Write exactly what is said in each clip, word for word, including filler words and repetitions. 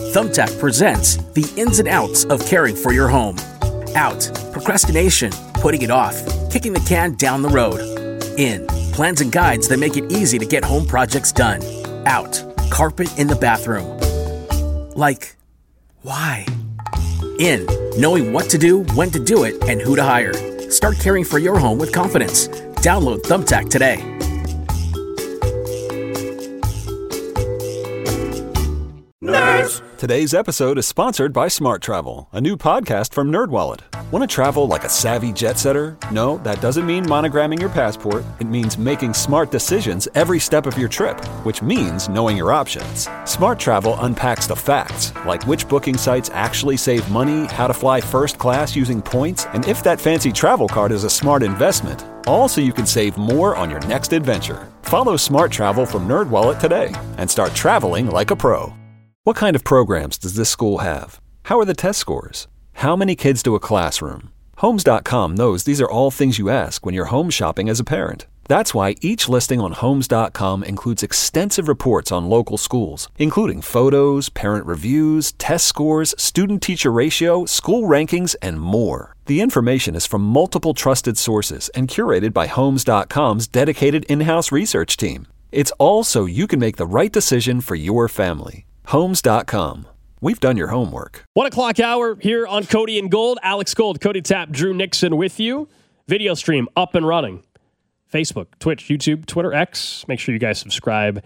Thumbtack presents the ins and outs of caring for your home. Out, procrastination, putting it off, kicking the can down the road. In, plans and guides that make it easy to get home projects done. Out, carpet in the bathroom. Like, why? In, knowing what to do, when to do it, and who to hire. Start caring for your home with confidence. Download Thumbtack today. Nerds! Today's episode is sponsored by Smart Travel, a new podcast from NerdWallet. Want to travel like a savvy jet setter? No, that doesn't mean monogramming your passport. It means making smart decisions every step of your trip, which means knowing your options. Smart Travel unpacks the facts, like which booking sites actually save money, how to fly first class using points, and if that fancy travel card is a smart investment. All so you can save more on your next adventure. Follow Smart Travel from NerdWallet today and start traveling like a pro. What kind of programs does this school have? How are the test scores? How many kids do a classroom? Homes dot com knows these are all things you ask when you're home shopping as a parent. That's why each listing on Homes dot com includes extensive reports on local schools, including photos, parent reviews, test scores, student-teacher ratio, school rankings, and more. The information is from multiple trusted sources and curated by Homes dot com's dedicated in-house research team. It's all so you can make the right decision for your family. Homes dot com. We've done your homework. One o'clock hour here on Cody and Gold. Alex Gold, Cody Tapp, Drew Nixon with you. Video stream up and running. Facebook, Twitch, YouTube, Twitter, X. Make sure you guys subscribe.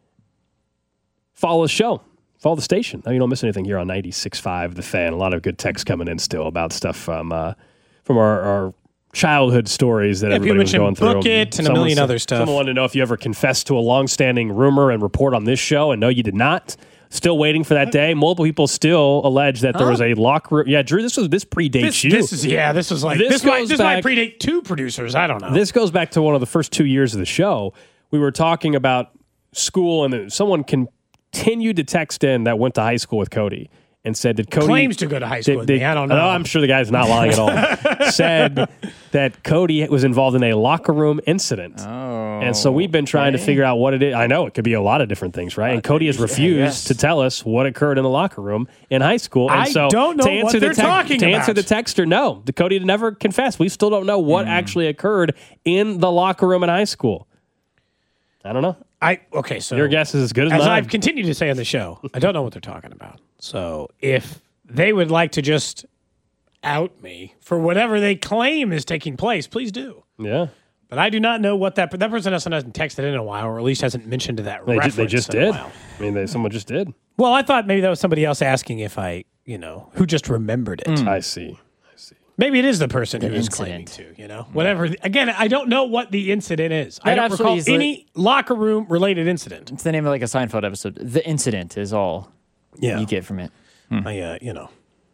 Follow the show. Follow the station. Now you don't miss anything here on ninety-six point five The Fan. A lot of good texts coming in still about stuff from uh, from our, our childhood stories that yeah, everybody was going through. Book It and someone, a million other stuff. Someone wanted to know if you ever confessed to a long-standing rumor and report on this show, and no, you did not. Still waiting for that day. Multiple people still allege that there huh? was a locker room. Yeah, Drew, this was this predates this, you. This is yeah. This was like this. This, might, this back, might predate two producers. I don't know. This goes back to one of the first two years of the show. We were talking about school, and someone continued to text in that went to high school with Cody and said that Cody claims to go to high school. Did, with did, me. I don't know. No, I'm sure the guy's not lying at all. Said that Cody was involved in a locker room incident. Oh, and so we've been trying okay. to figure out what it is. I know it could be a lot of different things, right? And Cody has refused yeah, yes. to tell us what occurred in the locker room in high school. And I so don't know to answer what they're the te- talking To about. answer the texter, no. The Cody never confessed. We still don't know what mm. actually occurred in the locker room in high school. I don't know. I okay, so your guess is as good as, as mine. I've continued to say on the show, I don't know what they're talking about. So if they would like to just out me for whatever they claim is taking place, please do. Yeah. But I do not know what that that person hasn't texted in a while, or at least hasn't mentioned that they reference. Just, they just in did. A while. I mean, they, someone just did. Well, I thought maybe that was somebody else asking if I, you know, who just remembered it. Mm. I see. I see. Maybe it is the person the who is incident. claiming to, you know, whatever. Again, I don't know what the incident is. That I don't recall is the, any locker room related incident. It's the name of like a Seinfeld episode. The incident is all yeah. you get from it. Hmm. I, uh, you know,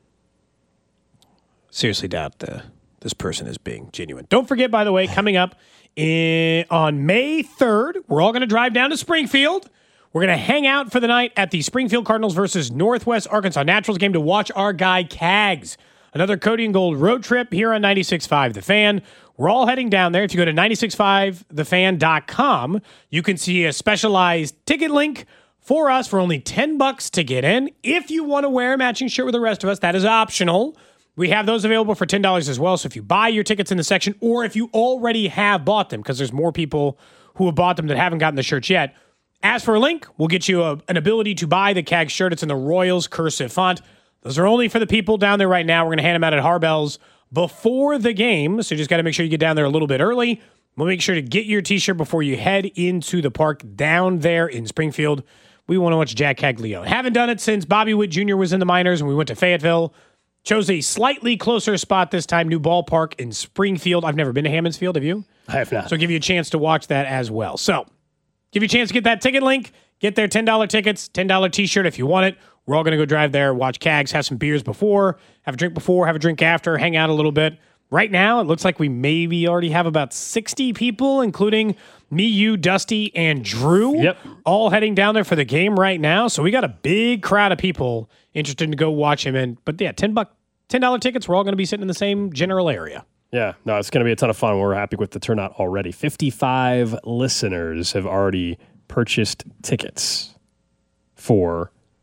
seriously doubt uh, this person is being genuine. Don't forget, by the way, coming up in, on May third, we're all going to drive down to Springfield. We're going to hang out for the night at the Springfield Cardinals versus Northwest Arkansas Naturals game to watch our guy Cags. Another Cody and Gold road trip here on ninety-six point five The Fan. We're all heading down there. If you go to ninety-six point five the fan dot com, you can see a specialized ticket link for us for only ten bucks to get in. If you want to wear a matching shirt with the rest of us, that is optional. We have those available for ten dollars as well. So if you buy your tickets in the section, or if you already have bought them, because there's more people who have bought them that haven't gotten the shirts yet, ask for a link. We'll get you a, an ability to buy the C A G shirt. It's in the Royals cursive font. Those are only for the people down there right now. We're going to hand them out at Harbell's before the game. So you just got to make sure you get down there a little bit early. We'll make sure to get your t-shirt before you head into the park down there in Springfield. We want to watch Jack Caglione. Haven't done it since Bobby Witt Junior was in the minors and we went to Fayetteville. Chose a slightly closer spot this time, new ballpark in Springfield. I've never been to Hammons Field. Have you? I have not. So give you a chance to watch that as well. So give you a chance to get that ticket link. Get their ten dollars tickets, ten dollars t-shirt if you want it. We're all going to go drive there, watch Cags, have some beers before, have a drink before, have a drink after, hang out a little bit. Right now, it looks like we maybe already have about sixty people, including me, you, Dusty, and Drew, yep. all heading down there for the game right now. So we got a big crowd of people interested to go watch him. And But yeah, ten buck, ten dollars tickets, we're all going to be sitting in the same general area. Yeah, no, it's going to be a ton of fun. We're happy with the turnout already. fifty-five listeners have already purchased tickets for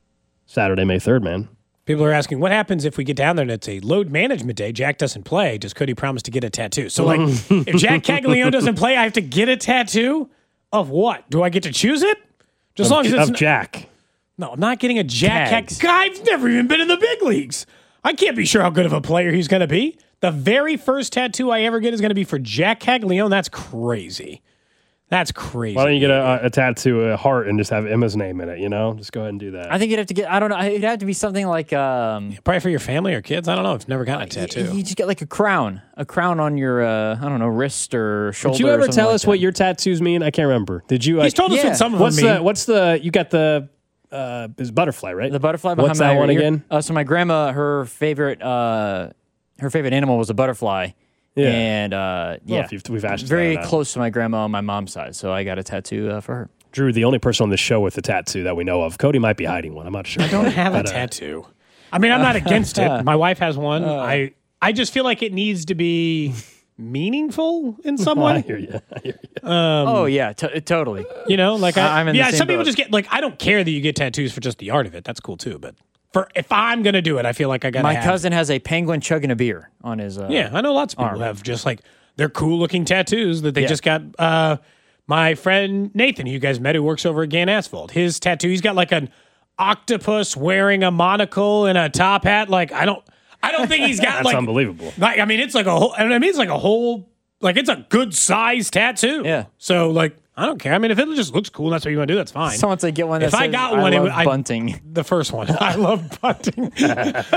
Saturday, May third, man. People are asking, what happens if we get down there and it's a load management day? Jack doesn't play. Does Cody promise to get a tattoo? So, like, if Jack Caglione doesn't play, I have to get a tattoo of what? Do I get to choose it? Just as long as it's of Jack. No, I'm not getting a Jack. Cags. Guy, I've never even been in the big leagues. I can't be sure how good of a player he's going to be. The very first tattoo I ever get is going to be for Jack Caglione. That's crazy. That's crazy. Why don't you get a, a tattoo, a heart, and just have Emma's name in it, you know? Just go ahead and do that. I think you'd have to get, I don't know, it'd have to be something like, um, Probably for your family or kids. I don't know. I've never gotten a tattoo. you, you just get like a crown, a crown on your, uh, I don't know, wrist or shoulder. Did you or ever something tell like us that. what your tattoos mean? I can't remember. Did you? He's told us yeah. what some of what's them mean. the, what's the, you got the, uh, is butterfly, right? The butterfly behind What's my that one ear. again? Uh, so my grandma, her favorite, uh, her favorite animal was a butterfly. Yeah. And, uh, yeah. if you've- we've asked very that out. close to my grandma on my mom's side. So I got a tattoo uh, for her. Drew, the only person on the show with a tattoo that we know of. Cody might be hiding one. I'm not sure. I don't have a But, uh, tattoo. I mean, I'm not against it. My wife has one. I I just feel like it needs to be meaningful in some I way. hear you. I hear you. oh, yeah, t- totally. You know, like I, I- I'm in the yeah. same Some people boat. just get like I don't care that you get tattoos for just the art of it. That's cool too. But for if I'm gonna do it, I feel like I got. My have, cousin has a penguin chugging a beer on his. Uh, Yeah, I know lots of people arm. have just like they're cool looking tattoos that they Yeah. just got. Uh, my friend Nathan, who you guys met, who works over at Gan Asphalt, his tattoo, he's got like an octopus wearing a monocle and a top hat. Like I don't, I don't think he's got That's like. unbelievable. Like I mean, it's like a whole. I mean, it's like a whole. Like it's a good size tattoo. Yeah. So like, I don't care. I mean, if it just looks cool, and that's what you want to do. That's fine. Someone said get one that If I says, got one, it love would- I- bunting. The first one. I love bunting. Could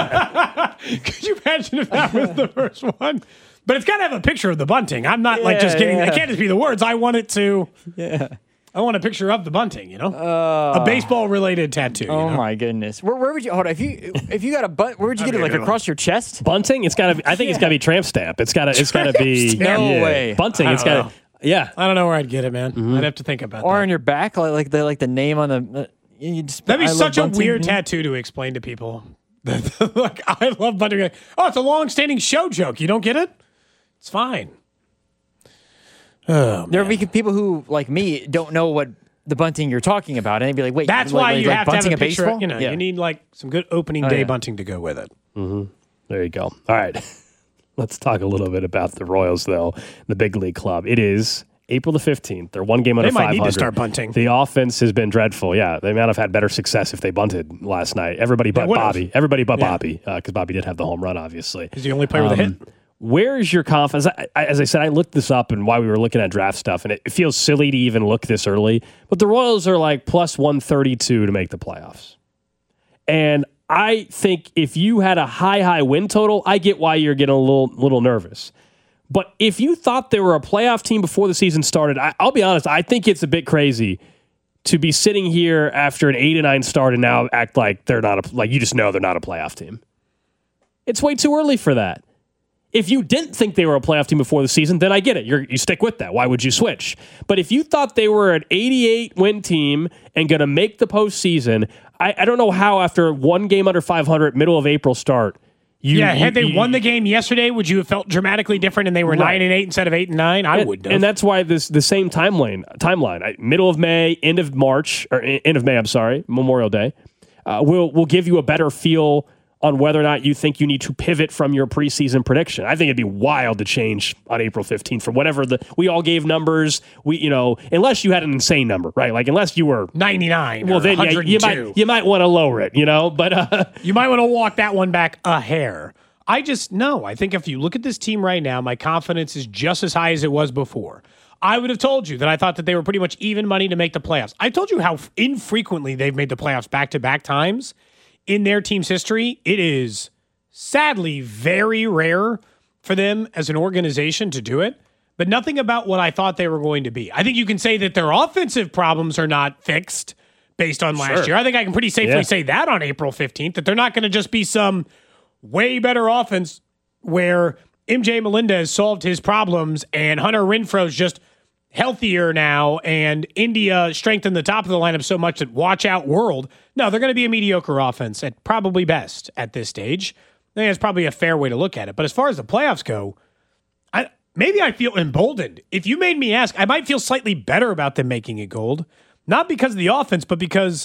you imagine if that was the first one? But it's got to have a picture of the bunting. I'm not like just Yeah, getting, yeah. it can't just be the words. I want it to, Yeah. I want a picture of the bunting, you know? a baseball related tattoo. Oh you know? my goodness. Where, where would you hold on, if you if you got a butt? Where would you get it? Like across your chest? Bunting? It's got to. I think it's got to be tramp stamp. It's got to. It's got to be. No yeah. way. Bunting. I It's don't got to. Yeah. I don't know where I'd get it, man. Mm-hmm. I'd have to think about Or that. on your back, like like the like the name on the. Uh, you just, That'd be I love such a bunting. weird tattoo to explain to people. Like, I love bunting. Oh, it's a long standing show joke. You don't get it? It's fine. Oh, There would be people who, like me, don't know what the bunting you're talking about, and they'd be like, "Wait, That's like, why like, you like have to have bunting a picture. baseball? You know, yeah. you need like some good opening day yeah. bunting to go with it. There you go. All right. Let's talk a little bit about the Royals, though. The big league club. It is April the fifteenth. They're one game under They might five hundred. need to start bunting. The offense has been dreadful. Yeah, they might have had better success if they bunted last night. Everybody but would've. Bobby. Everybody but Yeah. Bobby, because Bobby did have the home run, obviously. He's the only player with a hit. Where is your confidence? I, I, as I said, I looked this up and while we were looking at draft stuff, and it, it feels silly to even look this early. But the Royals are like plus one thirty-two to make the playoffs. And I think if you had a high, high win total, I get why you're getting a little, little nervous. But if you thought they were a playoff team before the season started, I, I'll be honest, I think it's a bit crazy to be sitting here after an eight and nine start and now act like they're not a, like you just know they're not a playoff team. It's way too early for that. If you didn't think they were a playoff team before the season, then I get it. You're, you stick with that. Why would you switch? But if you thought they were an eighty-eight win team and going to make the postseason, I, I don't know how after one game under five hundred, middle of April start, you Yeah, had you- they you- won the game yesterday, would you have felt dramatically different and they were Right. nine and eight instead of eight and nine? I and, would have. and that's why this the same timeline timeline I- middle of May, end of March or e- end of May. I'm sorry, Memorial Day. Uh, will will give you a better feel on whether or not you think you need to pivot from your preseason prediction. I think it'd be wild to change on April fifteenth from whatever the we all gave numbers. We you know unless you had an insane number, right? Like unless you were ninety-nine. well, or then yeah, one hundred two. you might you might want to lower it, you know. But uh, You might want to walk that one back a hair. I just no. I think if you look at this team right now, my confidence is just as high as it was before. I would have told you that I thought that they were pretty much even money to make the playoffs. I told you how infrequently they've made the playoffs back to back times in their team's history. It is sadly very rare for them as an organization to do it, but nothing about what I thought they were going to be. I think you can say that their offensive problems are not fixed based on last Sure. year. I think I can pretty safely Yeah. say that on April fifteenth, that they're not going to just be some way better offense where M J Melendez solved his problems and Hunter Renfroe's just healthier now and India strengthened the top of the lineup so much that watch out world. No, they're going to be a mediocre offense at probably best at this stage. I think that's probably a fair way to look at it. But as far as the playoffs go, I maybe I feel emboldened. If you made me ask, I might feel slightly better about them making it gold. Not because of the offense, but because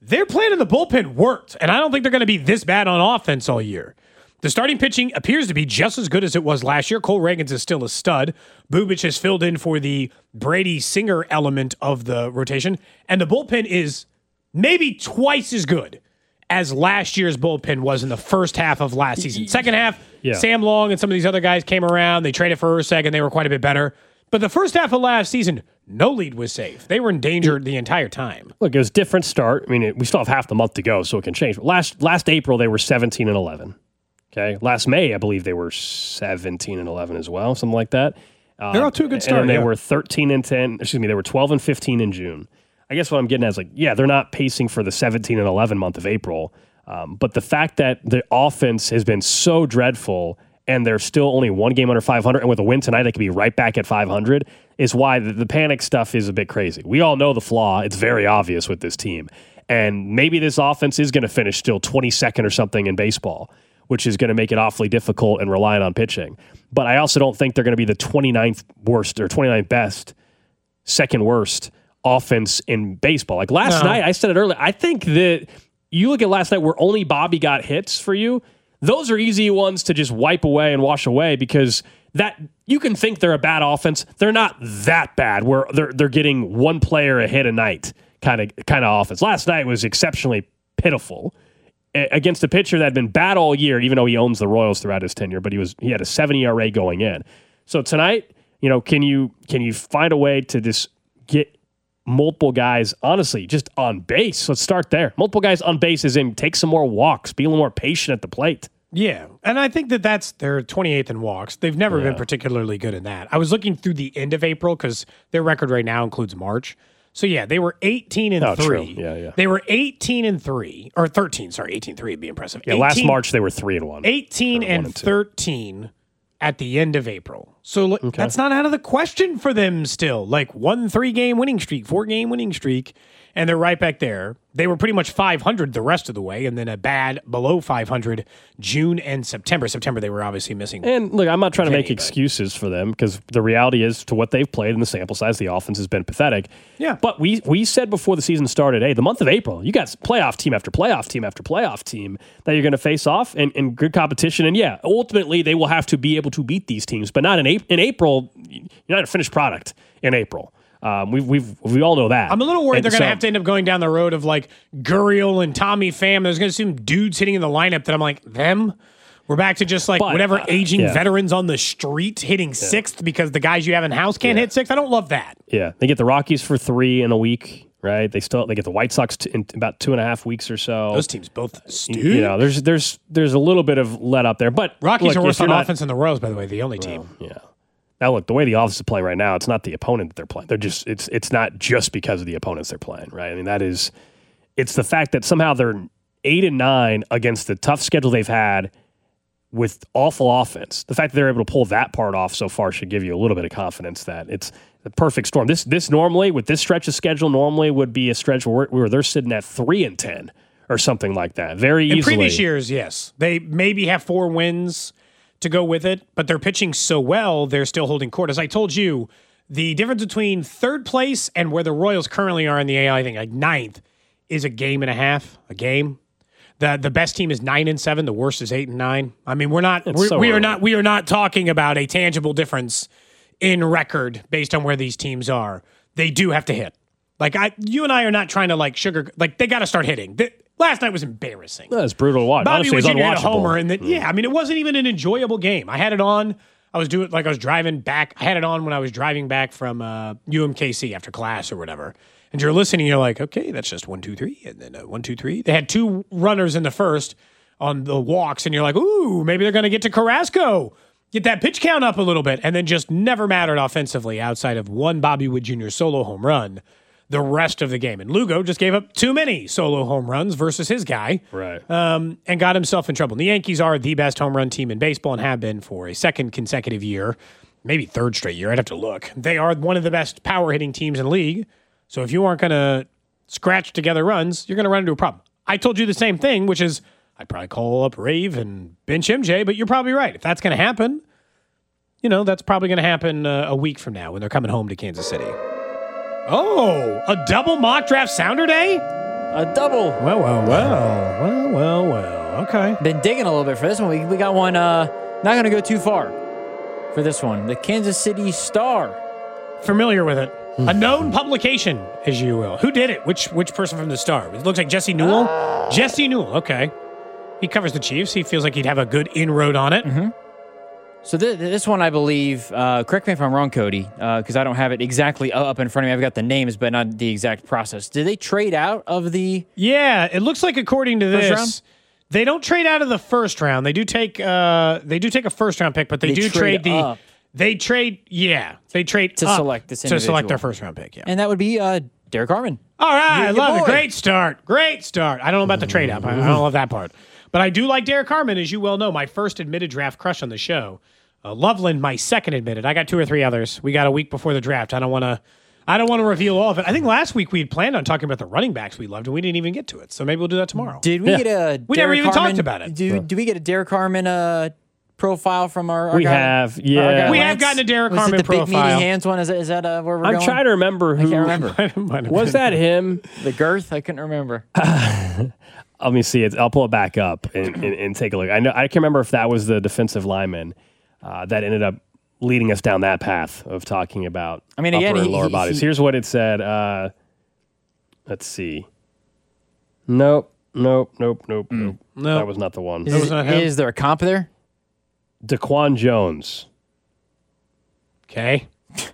their plan in the bullpen worked, and I don't think they're going to be this bad on offense all year. The starting pitching appears to be just as good as it was last year. Cole Reagans is still a stud. Bubic has filled in for the Brady Singer element of the rotation, and the bullpen is maybe twice as good as last year's bullpen was in the first half of last season. Second half, yeah. Sam Long and some of these other guys came around. They traded for Ursack, and they were quite a bit better. But the first half of last season, no lead was safe. They were in danger the entire time. Look, it was a different start. I mean, it, we still have half the month to go, so it can change. Last last April, they were seventeen and eleven. Okay, last May, I believe they were seventeen and eleven as well, something like that. Uh, They're off to a good start. And they yeah. were thirteen and ten. Excuse me, they were twelve and fifteen in June. I guess what I'm getting at is like, yeah, they're not pacing for the seventeen and eleven month of April, um, but the fact that the offense has been so dreadful and they're still only one game under five hundred, and with a win tonight, they could be right back at five hundred, is why the, the panic stuff is a bit crazy. We all know the flaw; it's very obvious with this team, and maybe this offense is going to finish still twenty-second or something in baseball, which is going to make it awfully difficult and reliant on pitching. But I also don't think they're going to be the twenty-ninth worst or twenty-ninth best, second worst offense in baseball. Like last no. night, I said it earlier, I think that you look at last night where only Bobby got hits for you, those are easy ones to just wipe away and wash away because that you can think they're a bad offense. They're not that bad where they're they're getting one player a hit a night kind of kind of offense. Last night was exceptionally pitiful against a pitcher that had been bad all year, even though he owns the Royals throughout his tenure, but he was he had a seven E R A going in. So tonight, you know, can you can you find a way to just get multiple guys, honestly, just on base? Let's start there. Multiple guys on base is in, take some more walks, be a little more patient at the plate. Yeah, and I think that that's they're twenty-eighth in walks. They've never yeah. been particularly good in that. I was looking through the end of April because their record right now includes March. So yeah, they were eighteen and oh, three. True. Yeah, yeah. They were eighteen and three or thirteen. Sorry, eighteen and three would be impressive. Yeah, eighteen, last March they were three and one. Eighteen and, and thirteen at the end of April. So look, okay. that's not out of the question for them still. Like one three game winning streak, four game winning streak, and they're right back there. They were pretty much five hundred the rest of the way, and then a bad below five hundred June and September. September, they were obviously missing. And look, I'm not trying Kenny, to make but. excuses for them because the reality is to what they've played in the sample size, the offense has been pathetic. Yeah. But we we said before the season started, hey, the month of April, you got playoff team after playoff team after playoff team that you're going to face off and, and good competition. And yeah, ultimately they will have to be able to beat these teams, but not in April. In April, you're not a finished product in April. Um, we've we've we all know that. I'm a little worried and they're going to so, have to end up going down the road of like Gurriel and Tommy Pham. There's going to be some dudes hitting in the lineup that I'm like, them? We're back to just like but, whatever uh, aging yeah. veterans on the street hitting yeah. sixth because the guys you have in house can't yeah. hit sixth. I don't love that. Yeah, they get the Rockies for three in a week, right? They still they get the White Sox t- in about two and a half weeks or so. Those teams both stink. You know, there's there's there's a little bit of let up there, but Rockies look, are worse on not, offense than the Royals, by the way, the only team. Well, yeah. Now, look, the way the offense is playing right now, it's not the opponent that they're playing. They're just it's it's not just because of the opponents they're playing, right? I mean, that is it's the fact that somehow they're eight and nine against the tough schedule they've had with awful offense. The fact that they're able to pull that part off so far should give you a little bit of confidence that it's the perfect storm. This this normally with this stretch of schedule normally would be a stretch where, where they're sitting at three and ten or something like that. Very in easily. In previous years, yes, they maybe have four wins to go with it, but they're pitching so well, they're still holding court. As I told you, the difference between third place and where the Royals currently are in the A L, I think like ninth, is a game and a half, a game. The the best team is nine and seven, the worst is eight and nine. I mean, we're not we're, so we are not we are not talking about a tangible difference in record based on where these teams are. They do have to hit. Like I you and I are not trying to like sugar like they got to start hitting. The, Last night was embarrassing. That's brutal to watch. Bobby Honestly, was a homer, and then, mm. yeah, I mean, it wasn't even an enjoyable game. I had it on. I was doing like I was driving back. I had it on when I was driving back from uh, U M K C after class or whatever. And you're listening, you're like, okay, that's just one, two, three, and then uh, one, two, three. They had two runners in the first on the walks, and you're like, ooh, maybe they're going to get to Carrasco, get that pitch count up a little bit, and then just never mattered offensively outside of one Bobby Wood Junior solo home run the rest of the game. And Lugo just gave up too many solo home runs versus his guy. Right. Um, and got himself in trouble. And the Yankees are the best home run team in baseball and have been for a second consecutive year, maybe third straight year. I'd have to look. They are one of the best power hitting teams in the league. So if you aren't going to scratch together runs, you're going to run into a problem. I told you the same thing, which is I'd probably call up Rave and bench M J, but you're probably right. If that's going to happen, you know, that's probably going to happen uh, a week from now when they're coming home to Kansas City. Oh, a double mock draft sounder day? A double. Well, well, well. Well, well, well. Okay. Been digging a little bit for this one. We, we got one, uh, not going to go too far for this one. The Kansas City Star. Familiar with it. A known publication, as you will. Who did it? Which which person from the Star? It looks like Jesse Newell. Jesse Newell, okay. He covers the Chiefs. He feels like he'd have a good inroad on it. Mm-hmm. So th- this one, I believe, uh, correct me if I'm wrong, Cody, because uh, I don't have it exactly up in front of me. I've got the names, but not the exact process. Did they trade out of the Yeah, it looks like according to first this, round? they don't trade out of the first round. They do take uh, they do take a first round pick, but they, They do trade trade the up. they trade yeah they trade To up select this to select individual. their first round pick. Yeah. And that would be uh, Derek Harmon. All right, Your- I your love it. boy. Great start. Great start. I don't know about the trade up. I, I don't love that part. But I do like Derek Harmon, as you well know, my first admitted draft crush on the show. Uh, Loveland, my second admitted. I got two or three others. We got a week before the draft. I don't want to I don't want to reveal all of it. I think last week we had planned on talking about the running backs we loved, and we didn't even get to it. So maybe we'll do that tomorrow. Did we Yeah. get a We never Derek even talked Harmon- about it. Do, do we get a Derek Harmon uh, profile from our, our We guy? have, our yeah. guy We Lance? have gotten a Derek Was Harmon it the big profile. meaty hands one? Is that, is that uh, where we're I'm going? trying to remember who. I can't remember. Might have Was been. that him? The girth? I couldn't remember. Let me see it. I'll pull it back up and, and, and take a look. I know I can't remember if that was the defensive lineman uh, that ended up leading us down that path of talking about I mean, upper again, and he- lower he- bodies. he- Here's what it said. Uh, let's see. Nope, nope, nope, nope, nope. No. That was not the one. Is, not him? is there a comp there? Daquan Jones. Okay.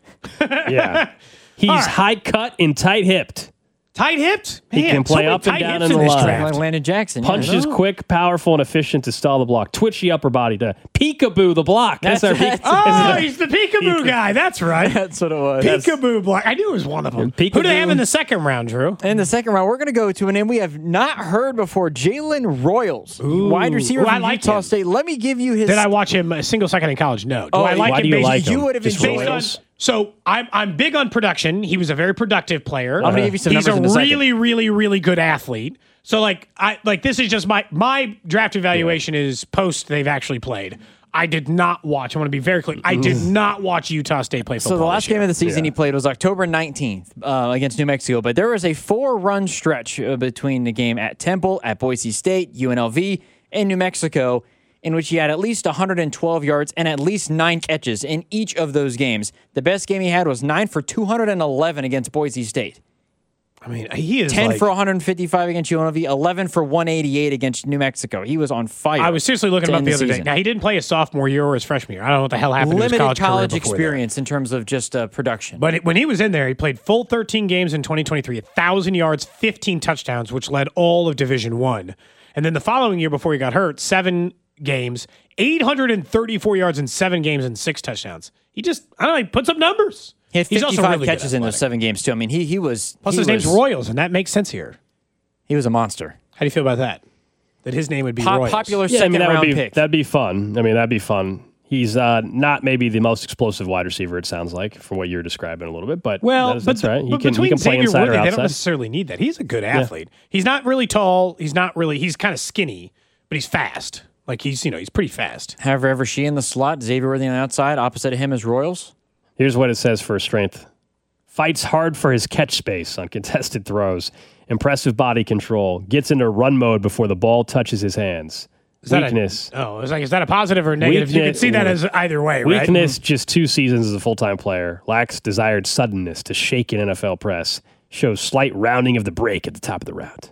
Yeah. He's right. high cut and tight hipped. Tight hipped? He Man, can play so many up and tight down hips in the this line. draft. Like Landon Jackson. yeah. Punches Oh. quick, powerful, and efficient to stall the block. Twitchy upper body to peekaboo the block. That's, That's- our peek- Oh, he's the peekaboo guy. That's right. That's what it was. Peekaboo block. I knew it was one of them. Peekaboo. Who do they have in the second round, Drew? In the second round, we're going to go to a name we have not heard before, Jalen Royals, wide receiver Ooh, I from like Utah him. State. Let me give you his. Did I watch him a single second in college? No. Do Oh, I like why him do you based, like him? You would have Just enjoyed based on, Royals? so I'm I'm big on production. He was a very productive player. I'm gonna give you some He's numbers a in a second. really, really, really good athlete. So like I like this is just my my draft evaluation is post they've actually played. I did not watch. I want to be very clear. I did not watch Utah State play football. So the last this year. game of the season he played was October nineteenth uh, against New Mexico, but there was a four-run stretch uh, between the game at Temple, at Boise State, U N L V, and New Mexico, in which he had at least one hundred twelve yards and at least nine catches in each of those games. The best game he had was nine for two hundred eleven against Boise State, I mean, he is ten like, for one hundred fifty-five against U N L V, eleven for one eighty-eight against New Mexico. He was on fire. I was seriously looking to him up end the other day. season. Now he didn't play his sophomore year or his freshman year. I don't know what the hell happened Limited to his college, college, career before that. experience in terms of just uh, production. But it, when he was in there, he played full thirteen games in twenty twenty-three, one thousand yards, fifteen touchdowns, which led all of Division One. And then the following year before he got hurt, seven games, eight hundred thirty-four yards in seven games and six touchdowns. He just, I don't know, he puts up numbers. He had He's also fifty-five really good catches in those athletic. seven games too. I mean, he he was Plus he his name's was, Royals, and that makes sense here. He was a monster. How do you feel about that? That his name would be Pop, Royals. popular Yeah, I second mean that would round be pick. that'd be fun. I mean that'd be fun. He's uh, not maybe the most explosive wide receiver. It sounds like from what you're describing a little bit, but Well, that's, but, that's right. He but can he between can play Xavier inside or Woodley, they don't outside. necessarily need that. He's a good athlete. He's not really tall. He's not really. He's kind of skinny, but he's fast. Like he's you know he's pretty fast. However, ever she in the slot, Xavier Worthy on the outside, opposite of him is Royals. Here's what it says for strength. Fights hard for his catch space on contested throws. Impressive body control. Gets into run mode before the ball touches his hands. Is that a- Weakness. Oh, it's like is that a positive or a negative? You can Weakness- see that as either way, right? Weakness, just two seasons as a full-time player. Lacks desired suddenness to shake an N F L press. Shows slight rounding of the break at the top of the route.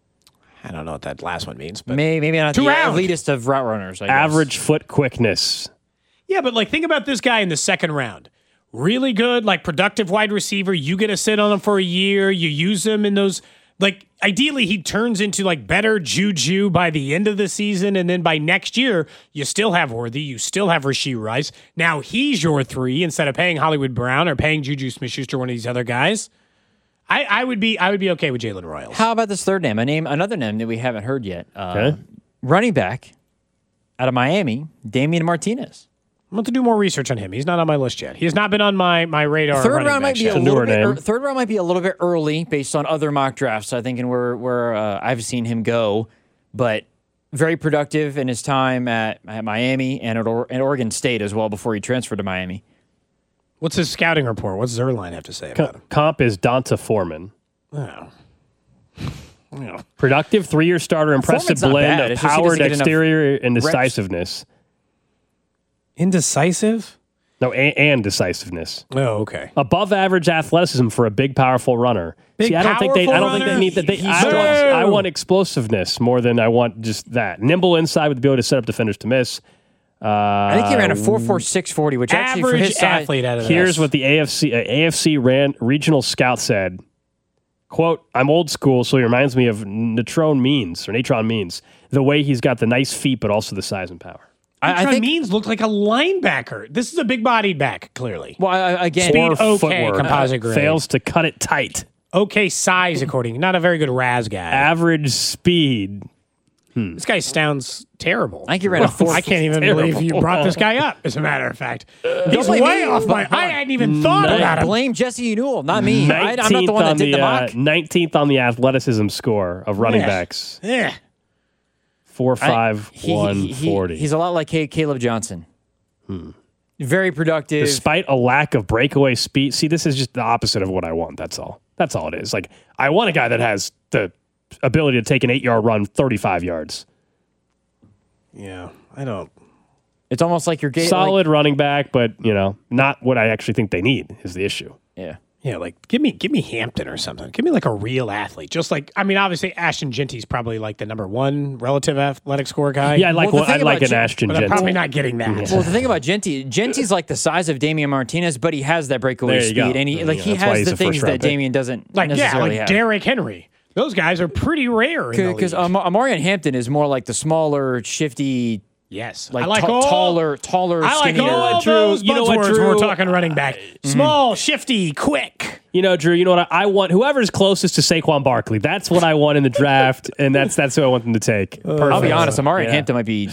I don't know what that last one means, but Maybe, maybe not Two the round. elitist of route runners. I guess. Average foot quickness. yeah, but like think about this guy in the second round. Really good, like productive wide receiver. You get to sit on him for a year. You use him in those. Like ideally, he turns into like better juju by the end of the season, and then by next year, you still have Worthy, you still have Rashee Rice. Now he's your three instead of paying Hollywood Brown or paying Juju Smith-Schuster, one of these other guys. I, I would be I would be okay with Jalen Royals. How about this third name? A name, another name that we haven't heard yet. Uh, Okay. Running back out of Miami, Damian Martinez. I'm going to do more research on him. He's not on my list yet. He has not been on my my radar. Third running round might backs be yet. a little newer bit. name. ear- Third round might be a little bit early based on other mock drafts. I think, and where where uh, I've seen him go, but very productive in his time at, at Miami and at, or- at Oregon State as well before he transferred to Miami. What's his scouting report? What's Zerline have to say about him? Comp is Donta Foreman. Oh. Yeah. Productive, three-year starter, impressive Performance not blend bad. of It's just he power, doesn't get enough dexterity, and reps. decisiveness. Indecisive? No, and, and decisiveness. Oh, okay. Above average athleticism for a big, powerful runner. Big, See, I don't think they. I powerful don't think they runner? need that. They, He's I, strong. want, I want explosiveness more than I want just that. Nimble inside with the ability to set up defenders to miss. Uh, I think he ran a four four six forty, which actually for Average his size, athlete out of Here's this. what the A F C uh, A F C ran, regional scout said. Quote, I'm old school, so he reminds me of Natron Means, or Natron Means. The way he's got the nice feet, but also the size and power. I, I Natron think. Means looked like a linebacker. This is a big-bodied back, clearly. Well, I, again, Speed Poor okay, footwork. composite grade. Fails to cut it tight. Okay size, according. Not a very good Raz guy. Average speed. This guy sounds terrible. I think he ran a four. I can't even terrible. believe you brought this guy up, as a matter of fact. He's blame way me. off my... I hadn't even thought Nine- about him. Blame Jesse Newell, not me. I, I'm not nineteenth the one that on did the, the uh, mock. nineteenth on the athleticism score of running Yeah. backs. Yeah. Four, I- five, he- one, he- he- forty. He's a lot like Ca- Caleb Johnson. Very productive. Despite a lack of breakaway speed. See, this is just the opposite of what I want. That's all. That's all it is. Like, I want a guy that has the ability to take an eight-yard run thirty-five yards. Yeah, I don't... It's almost like you're getting Solid running back, but, you know, not what I actually think they need is the issue. yeah. Yeah, like give me give me Hampton or something. Give me like a real athlete. Just like I mean, obviously Ashton Genty's probably like the number one relative athletic score guy. Yeah, I'd like, Well, the one, thing I'd like about an Gen- Ashton but I'm Jensen. probably not getting that. Well, the thing about Genty, Genty's like the size of Damian Martinez, but he has that breakaway There you speed, go. and he like Yeah, he that's why has he's the a first things round that pick. Damian doesn't Like yeah, necessarily like have. Derrick Henry. Those guys are pretty rare. in the Because league. um, Amarian Hampton is more like the smaller, shifty, yes, like, I like ta- all, taller, taller, I like skinnier. all Drew, those you know what, buzzwords when Drew? we're talking running back. Mm-hmm. Small, shifty, quick. You know, Drew, you know what? I, I want whoever's closest to Saquon Barkley. That's what I want in the draft, and that's that's who I want them to take. I'll be Perfect. honest, Amarian Yeah. Hampton might be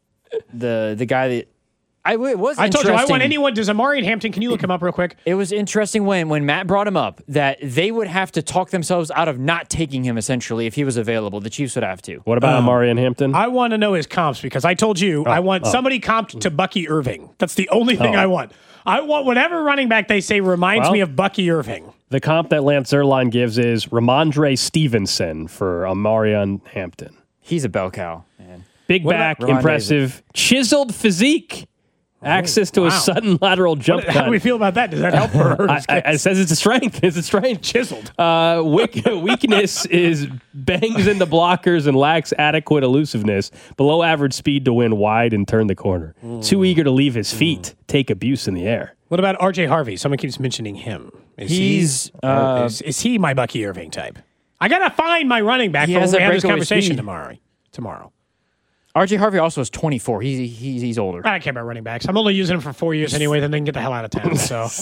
the the guy that I it was. I told you I interesting. want anyone. Does Amarian Hampton? Can you look him up real quick? It was interesting when when Matt brought him up that they would have to talk themselves out of not taking him essentially if he was available. The Chiefs would have to. What about Amari and Hampton? I want to know his comps because I told you I want somebody comped to Bucky Irving. That's the only thing Oh. I want. I want whatever running back they say reminds Well- me of Bucky Irving. The comp that Lance Zierlein gives is Ramondre Stevenson for Amarian Hampton. He's a bell cow, man. Big back, about Ramondre? impressive, chiseled physique, access to wow. a sudden lateral jump How cut. do we feel about that? Does that help or hurt I, his I, case? it says it's a strength. It's a strength. Chiseled. Uh, weak, weakness is bangs into blockers and lacks adequate elusiveness. Below average speed to win wide and turn the corner. Too eager to leave his feet. Take abuse in the air. What about R J Harvey? Someone keeps mentioning him. Is He's, he, uh, is, is he my Bucky Irving type? I gotta find my running back He for when has we that have this breakaway conversation speed. tomorrow. Tomorrow. R J Harvey also is twenty-four. He's he's, he's older. I don't care about running backs. I'm only using him for four years anyway. Then they can get the hell out of town.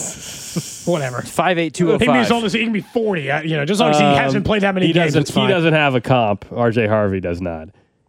So whatever. five eight two oh He can be as five. old as he can be forty. uh, You know, just as long as he hasn't played that many He games. doesn't. It's He fine. doesn't have a comp. R J Harvey does not.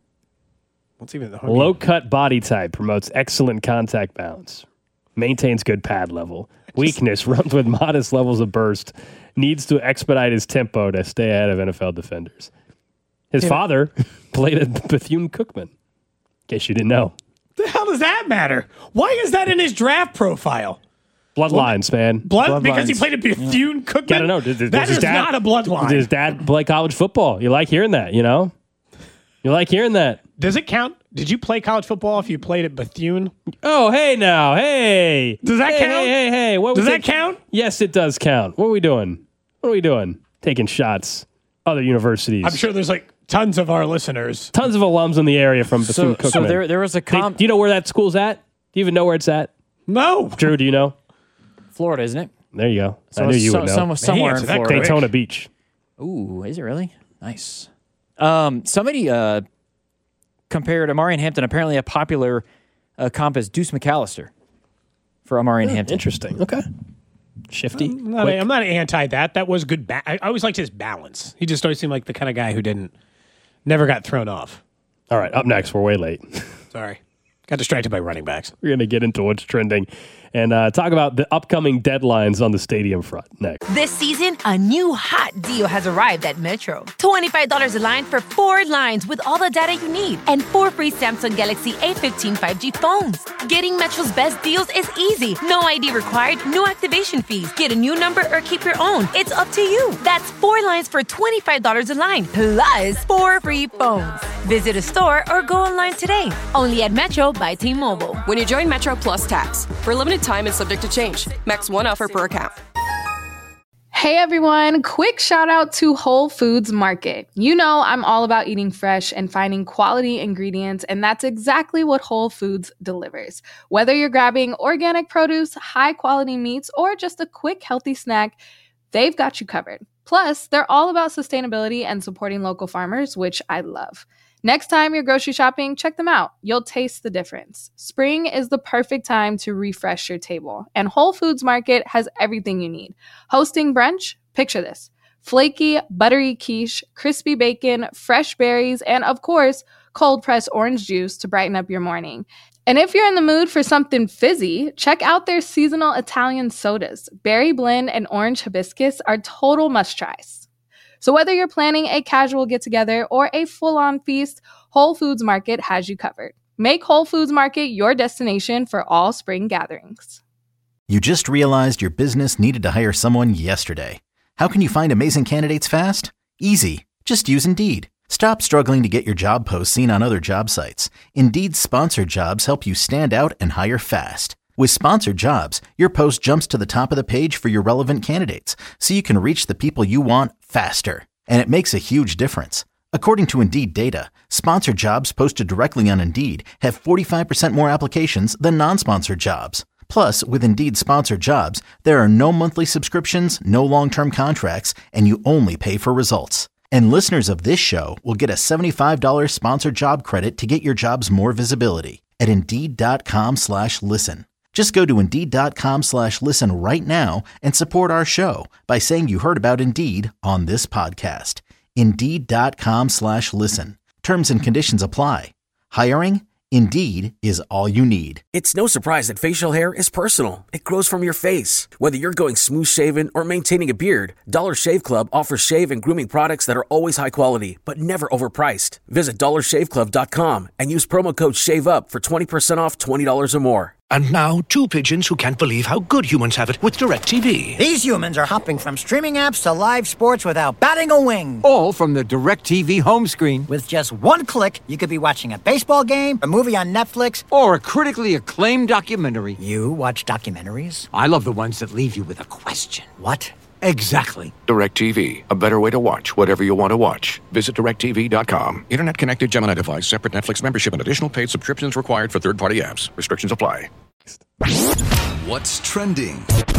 What's even the Low cut body type promotes excellent contact balance. Maintains good pad level. Weakness runs with modest levels of burst. Needs to expedite his tempo to stay ahead of N F L defenders. His father played at Bethune Cookman. In case you didn't know. the hell does that matter? Why is that in his draft profile? Bloodlines, man. Blood because he Bloodlines. played at Bethune Cookman. Gotta know. Does, does that his is dad, not a bloodline. Does his dad play college football? You like hearing that, you know? You like hearing that. Does it count? Did you play college football if you played at Bethune? Oh, hey now. Hey. Does that hey, count? Hey, hey, hey. What Does was that it? count? Yes, it does count. What are we doing? What are we doing? Taking shots. Other universities. I'm sure there's like tons of our listeners. Tons of alums in the area from So, Bethune Cookman. so there there was a They- comp. do you know where that school's at? Do you even know where it's at? No. Drew, do you know? Florida, isn't it? There you go. So I knew it's you so- would know. some- somewhere in answered that Florida. quick. Daytona Beach. Ooh, is it really? Nice. Um, somebody uh, compared Amarian Hampton, apparently a popular uh, comp as Deuce McAllister for Amarian Hampton. Interesting. Okay. Shifty. I'm not, quick. I'm not anti that. That was good. Ba- I I always liked his balance. He just always seemed like the kind of guy who didn't, never got thrown off. All right. Up next, we're way late. Sorry. Got distracted by running backs. We're going to get into what's trending and uh, talk about the upcoming deadlines on the stadium front next. This season, a new hot deal has arrived at Metro. twenty-five dollars a line for four lines with all the data you need and four free Samsung Galaxy A fifteen five G phones. Getting Metro's best deals is easy. No I D required, no activation fees. Get a new number or keep your own. It's up to you. That's four lines for twenty-five dollars a line, plus four free phones. Visit a store or go online today. Only at Metro by T-Mobile. When you join Metro Plus Tax, for a limited time and subject to change. Max one offer per account. Hey everyone, quick shout out to Whole Foods Market. You know I'm all about eating fresh and finding quality ingredients, and that's exactly what Whole Foods delivers. Whether you're grabbing organic produce, high quality meats, or just a quick healthy snack, they've got you covered. Plus, they're all about sustainability and supporting local farmers, which I love. Next time you're grocery shopping, check them out. You'll taste the difference. Spring is the perfect time to refresh your table, and Whole Foods Market has everything you need. Hosting brunch? Picture this. Flaky, buttery quiche, crispy bacon, fresh berries, and of course, cold-pressed orange juice to brighten up your morning. And if you're in the mood for something fizzy, check out their seasonal Italian sodas. Berry blend and orange hibiscus are total must-tries. So whether you're planning a casual get-together or a full-on feast, Whole Foods Market has you covered. Make Whole Foods Market your destination for all spring gatherings. You just realized your business needed to hire someone yesterday. How can you find amazing candidates fast? Easy. Just use Indeed. Stop struggling to get your job posts seen on other job sites. Indeed's sponsored jobs help you stand out and hire fast. With sponsored jobs, your post jumps to the top of the page for your relevant candidates, so you can reach the people you want faster. And it makes a huge difference. According to Indeed data, sponsored jobs posted directly on Indeed have forty-five percent more applications than non-sponsored jobs. Plus, with Indeed sponsored jobs, there are no monthly subscriptions, no long-term contracts, and you only pay for results. And listeners of this show will get a seventy-five dollars sponsored job credit to get your jobs more visibility at Indeed.com slash listen. Just go to Indeed.com slash listen right now and support our show by saying you heard about Indeed on this podcast. Indeed.com slash listen. Terms and conditions apply. Hiring? Indeed is all you need. It's no surprise that facial hair is personal. It grows from your face. Whether you're going smooth shaven or maintaining a beard, Dollar Shave Club offers shave and grooming products that are always high quality, but never overpriced. Visit dollar shave club dot com and use promo code SHAVEUP for twenty percent off twenty dollars or more. And now, two pigeons who can't believe how good humans have it with DirecTV. These humans are hopping from streaming apps to live sports without batting a wing. All from the DirecTV home screen. With just one click, you could be watching a baseball game, a movie on Netflix, or a critically acclaimed documentary. You watch documentaries? I love the ones that leave you with a question. What? Exactly. DirecTV, a better way to watch whatever you want to watch. Visit direct T V dot com. Internet connected Gemini device, separate Netflix membership, and additional paid subscriptions required for third-party apps. Restrictions apply. What's trending?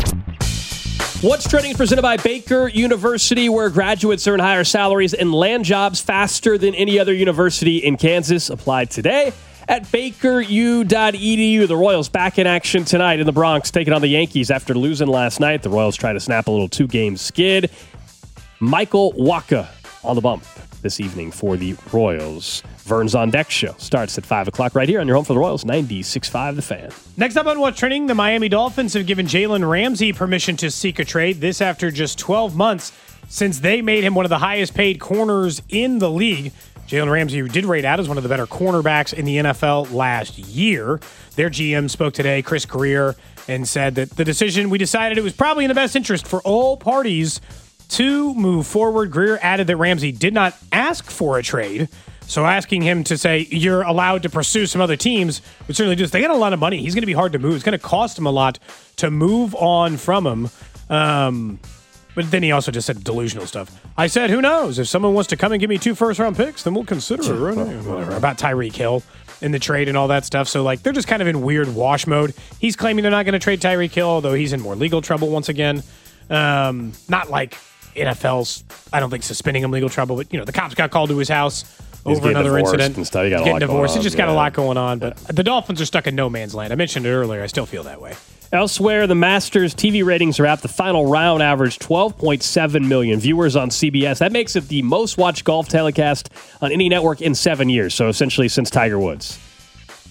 What's trending is presented by Baker University, where graduates earn higher salaries and land jobs faster than any other university in Kansas. Apply today at baker u dot e d u. The Royals back in action tonight in the Bronx, taking on the Yankees after losing last night. The Royals try to snap a little two-game skid. Michael Wacha on the bump this evening for the Royals. Vern's On Deck show starts at five o'clock right here on your home for the Royals, ninety-six point five The Fan. Next up on What's Trending, the Miami Dolphins have given Jalen Ramsey permission to seek a trade. This after just twelve months since they made him one of the highest paid corners in the league. Jalen Ramsey did rate out as one of the better cornerbacks in the N F L last year. Their G M spoke today, Chris Greer, and said that the decision, we decided it was probably in the best interest for all parties to move forward. Greer added that Ramsey did not ask for a trade, so asking him to say you're allowed to pursue some other teams would certainly just, they got a lot of money. He's going to be hard to move. It's going to cost him a lot to move on from him. Um, but then he also just said delusional stuff. I said, who knows? If someone wants to come and give me two first-round picks, then we'll consider it. Right? Whatever. About Tyreek Hill in the trade and all that stuff. So, like, they're just kind of in weird wash mode. He's claiming they're not going to trade Tyreek Hill, although he's in more legal trouble once again. Um, not like N F L's, I don't think, suspending him legal trouble, but, you know, the cops got called to his house He's over another incident. And stuff. He got He's a getting lot divorced. going on. He's just yeah. got a lot going on. But the Dolphins are stuck in no man's land. I mentioned it earlier. I still feel that way. Elsewhere, the Masters T V ratings are out. The final round averaged twelve point seven million viewers on C B S. That makes it the most watched golf telecast on any network in seven years, so essentially since Tiger Woods.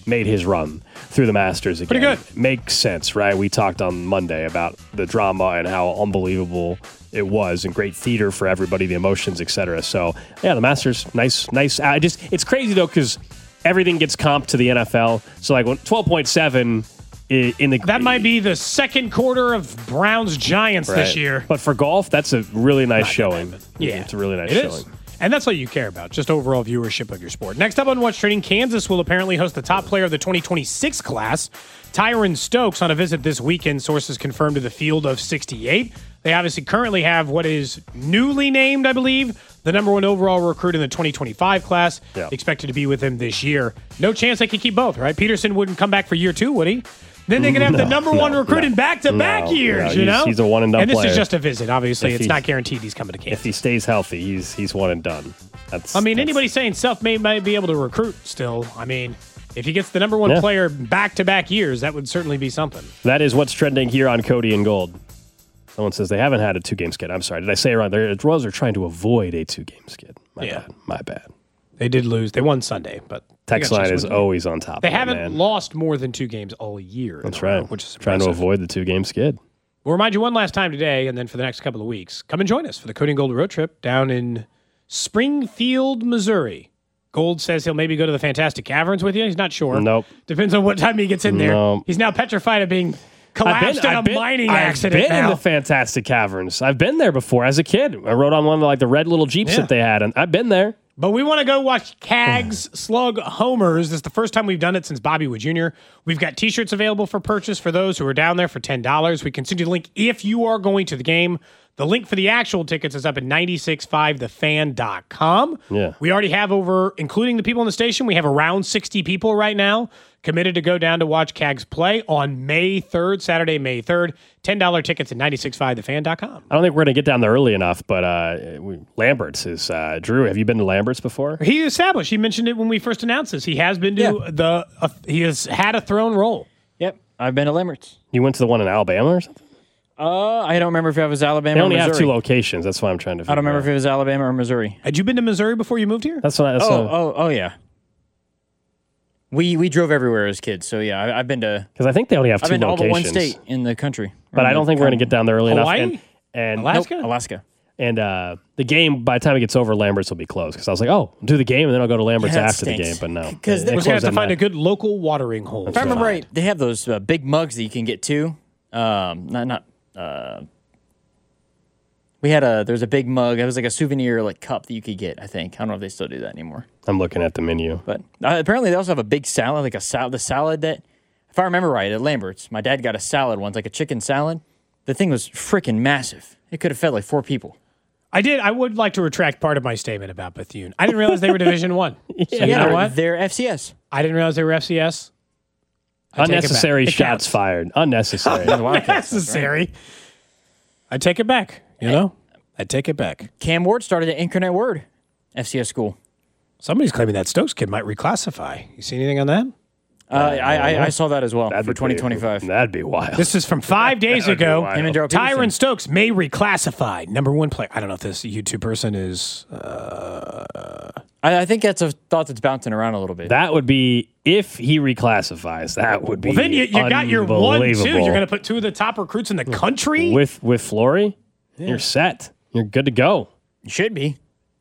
made his run through the Masters again. Pretty good. Makes sense, right? We talked on Monday about the drama and how unbelievable it was, and great theater for everybody, the emotions, et cetera. So, yeah, the Masters, nice, nice. I just, it's crazy, though, because everything gets comped to the N F L. So, like, twelve point seven in the... That might be the second quarter of Browns-Giants right. this year. But for golf, that's a really nice Not showing. bad, yeah. It's a really nice it showing. Is. And that's what you care about, just overall viewership of your sport. Next up on What's Trending, Kansas will apparently host the top player of the twenty twenty-six class, Tyron Stokes, on a visit this weekend, sources confirmed to the field of sixty-eight. They obviously currently have what is newly named, I believe, the number one overall recruit in the twenty twenty-five class, yeah. expected to be with him this year. No chance they could keep both, right? Peterson wouldn't come back for year two, would he? Then they could have no, the number no, one recruit no, in back-to-back no, years, no, you know? He's, he's a one-and-done And this player. is just a visit, obviously. If it's he, not guaranteed he's coming to Kansas. If he stays healthy, he's he's one and done. That's. I mean, that's, anybody saying Self may might be able to recruit still. I mean, if he gets the number one yeah. player back-to-back years, that would certainly be something. That is what's trending here on Cody and Gold. Someone says they haven't had a two-game skid. I'm sorry. Did I say it wrong? The Royals are trying to avoid a two-game skid. My Yeah. bad. My bad. They did lose. They won Sunday, but Text line is always on top. They of it, haven't man. lost more than two games all year. That's row, right. Which is trying to impressive. avoid the two-game skid. We'll remind you one last time today, and then for the next couple of weeks, come and join us for the Cody and Gold road trip down in Springfield, Missouri. Gold says he'll maybe go to the Fantastic Caverns with you. He's not sure. Nope. Depends on what time he gets in there. Nope. He's now petrified of being collapsed in a been, mining I've accident been now. in the Fantastic Caverns. I've been there before as a kid. I rode on one of the, like the red little Jeeps Yeah. that they had, and I've been there. But we want to go watch Cags Slug Homers. This is the first time we've done it since Bobby Wood Junior We've got T-shirts available for purchase for those who are down there for ten dollars. We continue to link if you are going to the game. The link for the actual tickets is up at nine six five the fan dot com. Yeah. We already have over, including the people in the station, we have around sixty people right now committed to go down to watch Cags play on May third, Saturday, May third. ten dollars tickets at nine six five the fan dot com. I don't think we're going to get down there early enough, but uh, we, Lambert's is... Uh, Drew, have you been to Lambert's before? He established, he mentioned it when we first announced this. He has been to Yeah. the, uh, he has had a throne roll. Yep, I've been to Lambert's. You went to the one in Alabama or something? Uh, I don't remember if it was Alabama They or only Missouri. have two locations. That's why I'm trying to figure I don't remember out. if it was Alabama or Missouri. Had you been to Missouri before you moved here? That's what I... That's Oh, what, oh, oh, yeah. We we drove everywhere as kids, so yeah, I, I've been to. Because I think they only have I've two been to all but locations. one state in the country. But I don't think we're going to get down there early Hawaii? enough. And, and Alaska? Nope, Alaska. And uh, the game, by the time it gets over, Lambert's will be closed. Because I was like, oh, do the game, and then I'll go to Lambert's Yeah, that after the stinks. game. But no. Because They- they- they We're going to have close to at find a night. good local watering hole. If I remember right. right, they have those uh, big mugs that you can get too. Um, not not. Uh, we had a there's a big mug. It was like a souvenir like cup that you could get. I think I don't know if they still do that anymore. I'm looking at the menu. But uh, apparently they also have a big salad, like a salad. The salad that, if I remember right, at Lambert's, my dad got a salad once, like a chicken salad. The thing was freaking massive. It could have fed like four people. I did. I would like to retract part of my statement about Bethune. I didn't realize they were Division One. So you yeah, know they're, what? they're F C S. I didn't realize they were F C S. I take it back. Unnecessary It shots counts. fired. Unnecessary. Unnecessary. I take it back. You know, I take it back. Cam Ward started at Incarnate Word, F C S school. Somebody's claiming that Stokes kid might reclassify. You see anything on that? Uh, I, I I saw that as well That'd for be pretty- twenty twenty-five. That'd be wild. This is from five days That'd be ago. wild. Him and Darrell Tyron Peterson. Stokes may reclassify number one player. I don't know if this YouTube person is. Uh, I, I think that's a thought that's bouncing around a little bit. That would be, if he reclassifies, that would be well, then you, you got your one, two. unbelievable. You're going to put two of the top recruits in the country. With, with Flory, you're set. You're good to go. You should be.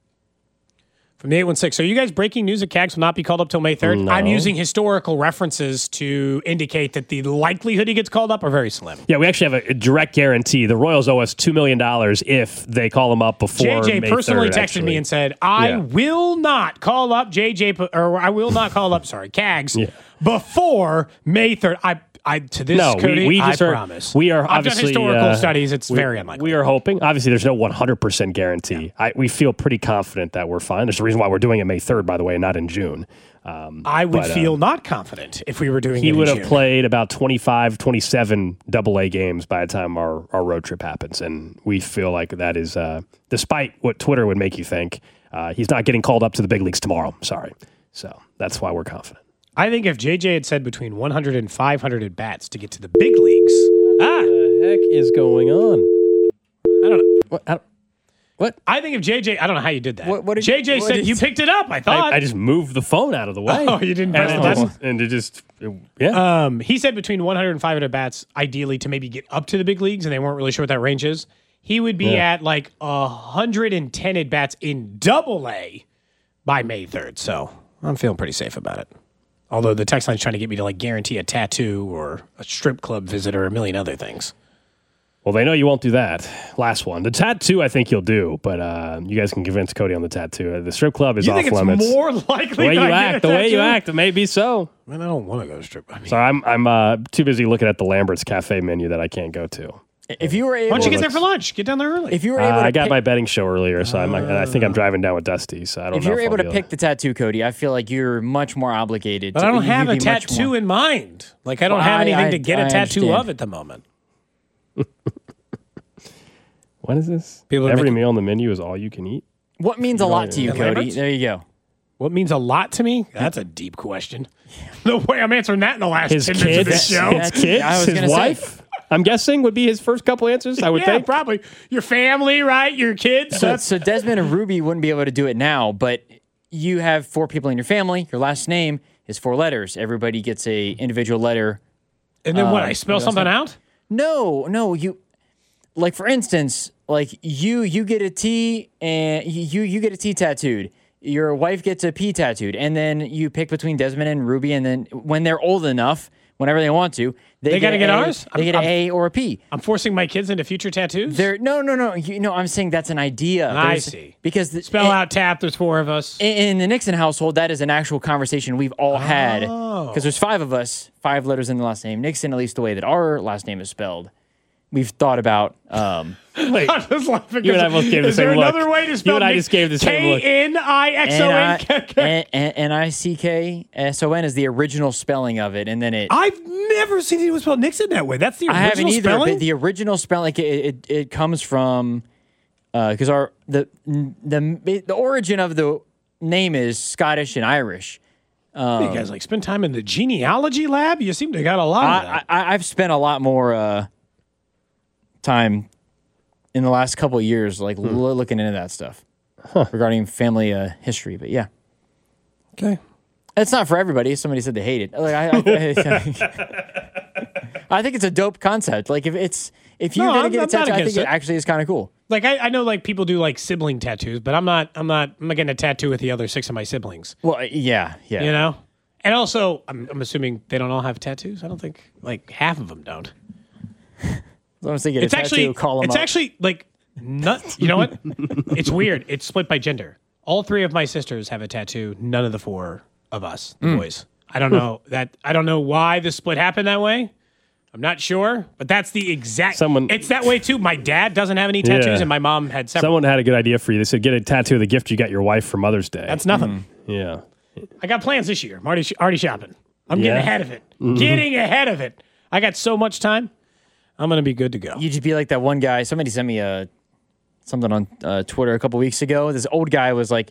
From the eight one six. So, are you guys breaking news that Cags will not be called up till May third? No. I'm using historical references to indicate that the likelihood he gets called up are very slim. Yeah, we actually have a, a direct guarantee. The Royals owe us two million dollars if they call him up before J J May personally third, texted actually. me and said, I Yeah. will not call up J J, p- or I will not call up, sorry, Cags Yeah. before May third. I, I to this, No, Cody, we, we just I are, promise. We are I've done obviously historical uh, studies. It's we, very unlikely. We are hoping. Obviously, there's no one hundred percent guarantee. I, we feel pretty confident that we're fine. There's a reason why we're doing it May third, by the way, and not in June. Um, I would but, uh, feel not confident if we were doing He it in would have June. played about twenty-five, twenty-seven double A games by the time our, our road trip happens. And we feel like that is, uh, despite what Twitter would make you think, uh, he's not getting called up to the big leagues tomorrow. Sorry. So that's why we're confident. I think if J J had said between one hundred and five hundred at bats to get to the big leagues, ah, What the heck is going on? I don't know. What? I don't, What? I think if J J, I don't know how you did that. What- what did J J you- what said did you you- picked it up. I thought. I, I just moved the phone out of the way. Oh, you didn't press and the it button? just, and it just, it- yeah. Um, he said between one hundred and five hundred bats, ideally to maybe get up to the big leagues, and they weren't really sure what that range is. He would be Yeah. at like one hundred ten at bats in Double A by May third. So I'm feeling pretty safe about it. Although the text line's trying to get me to like guarantee a tattoo or a strip club visit or a million other things. Well, they know you won't do that. Last one. The tattoo, I think you'll do, but uh, you guys can convince Cody on the tattoo. The strip club is You off think it's limits. more likely the way you that I get act, a the way you tattoo? act, it may be so. Man, I don't want to go to strip. I mean, So I'm I'm uh, too busy looking at the Lambert's Cafe menu that I can't go to. If you were able, why don't you get there for lunch? Get down there early. If you were Uh, able, to I got pick, my betting show earlier, so I'm, and I think I'm driving down with Dusty. So I don't if know. you're if able I'll to be pick the tattoo, Cody, I feel like you're much more obligated. But to, I don't you'd have a be much tattoo more- in mind. Like I don't Well, have I- anything I- to get a I tattoo understand. of at the moment. What is this? People are Every making- meal on the menu is all you can eat. What means a lot to you, At Cody? Lambert's? There you go. What means a lot to me? That's a deep question. No way I'm answering that in the last His ten minutes of kids, this show. his kids, I was his gonna say. wife. I'm guessing would be his first couple answers. I would yeah, think. probably your family, right? Your kids. So, That's- so Desmond and Ruby wouldn't be able to do it now, but you have four people in your family. Your last name is four letters. Everybody gets a individual letter. and then what? uh, I spell what else? something out? No, no, you like for instance, like you you get a T and you you get a T tattooed. Your wife gets a P tattooed, and then you pick between Desmond and Ruby, and then when they're old enough, whenever they want to, they, They gotta get get a, ours? They get I'm- an A or a P. I'm forcing my kids into future tattoos. They're no, no, no. You know, I'm saying that's an idea. I There's- see. Because the, Spell in, out tap. There's four of us. in, in the Nixon household, that is an actual conversation we've all had. Oh. Because there's five of us, five letters in the last name. Nixon, at least the way that our last name is spelled. We've thought about. Um, Wait, I'm just laughing you and I 'cause both gave the is same there look. another way to spell You and I Nick- just gave the same look. K N I X O N. N I C K S O N is the original spelling of it, and then it. I've never seen anyone spell Nixon that way. That's the I original haven't either, spelling? but the original spelling, like it, it, it comes from, because our the the the origin of the name is Scottish and Irish. Um, you guys like spend time in the genealogy lab? You seem to got a lot of I, that. I, I've spent a lot more uh, time in the last couple of years, like Hmm. l- looking into that stuff regarding family uh, history. But yeah, Okay. it's not for everybody. Somebody said they hate it. Like, I, I, I think it's a dope concept. Like if it's if you're No, gonna I'm- get a I'm not tattoo, I think against it it. actually is kind of cool. Like I, I know like people do like sibling tattoos, but I'm not I'm not I'm not getting a tattoo with the other six of my siblings. Well, yeah, yeah. You know? And also I'm I'm assuming they don't all have tattoos. I don't think like half of them don't. So I'm thinking It's a tattoo, actually call 'em it's up. actually like nut you know what? It's weird. It's split by gender. All three of my sisters have a tattoo, none of the four of us, the Mm. boys. I don't know that I don't know why the split happened that way. I'm not sure, but that's the exact. Someone- it's that way too. My dad doesn't have any tattoos, Yeah. and my mom had several. Someone had a good idea for you. They said get a tattoo of the gift you got your wife for Mother's Day. That's nothing. yeah. I got plans this year. I'm already, already shopping. I'm Yeah? getting ahead of it. Mhm. Getting ahead of it. I got so much time. I'm gonna be good to go. You just be like that one guy. Somebody sent me a something on uh, Twitter a couple weeks ago. This old guy was like,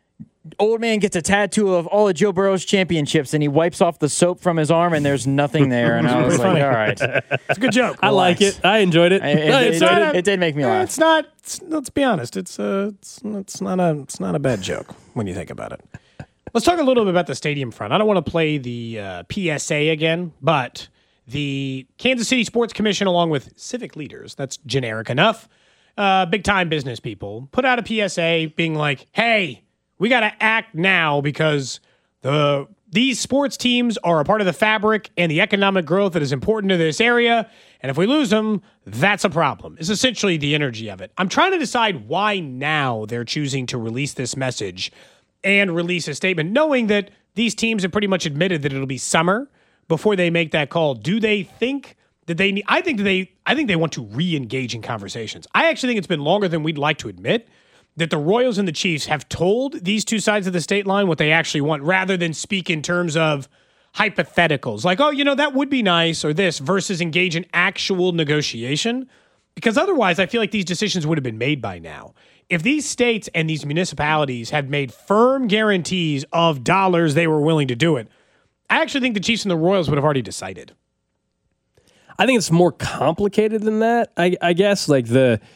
"Old man gets a tattoo of all of Joe Burrow's championships, and he wipes off the soap from his arm, and there's nothing there." And I was like, Pretty "All funny. right, It's a good joke. I like it. I enjoyed it. I- it, I it, enjoyed it, it did make me Eh, laugh." It's not. It's, let's be honest. It's uh, it's, it's not a. It's not a bad joke when you think about it. Let's talk a little bit about the stadium front. I don't want to play the uh, P S A again, but the Kansas City Sports Commission, along with civic leaders, that's generic enough, uh, big time business people, put out a P S A being like, "Hey, we got to act now because the these sports teams are a part of the fabric and the economic growth that is important to this area. And if we lose them, that's a problem." It's essentially the energy of it. I'm trying to decide why now they're choosing to release this message and release a statement, knowing that these teams have pretty much admitted that it'll be summer before they make that call. Do they think that they need, I think that they, I think they want to re-engage in conversations. I actually think it's been longer than we'd like to admit that the Royals and the Chiefs have told these two sides of the state line what they actually want, rather than speak in terms of hypotheticals. Like, oh, you know, that would be nice or this, versus engage in actual negotiation. Because otherwise, I feel like these decisions would have been made by now. If these states and these municipalities had made firm guarantees of dollars they were willing to do it, I actually think the Chiefs and the Royals would have already decided. I think it's more complicated than that. I, I guess like the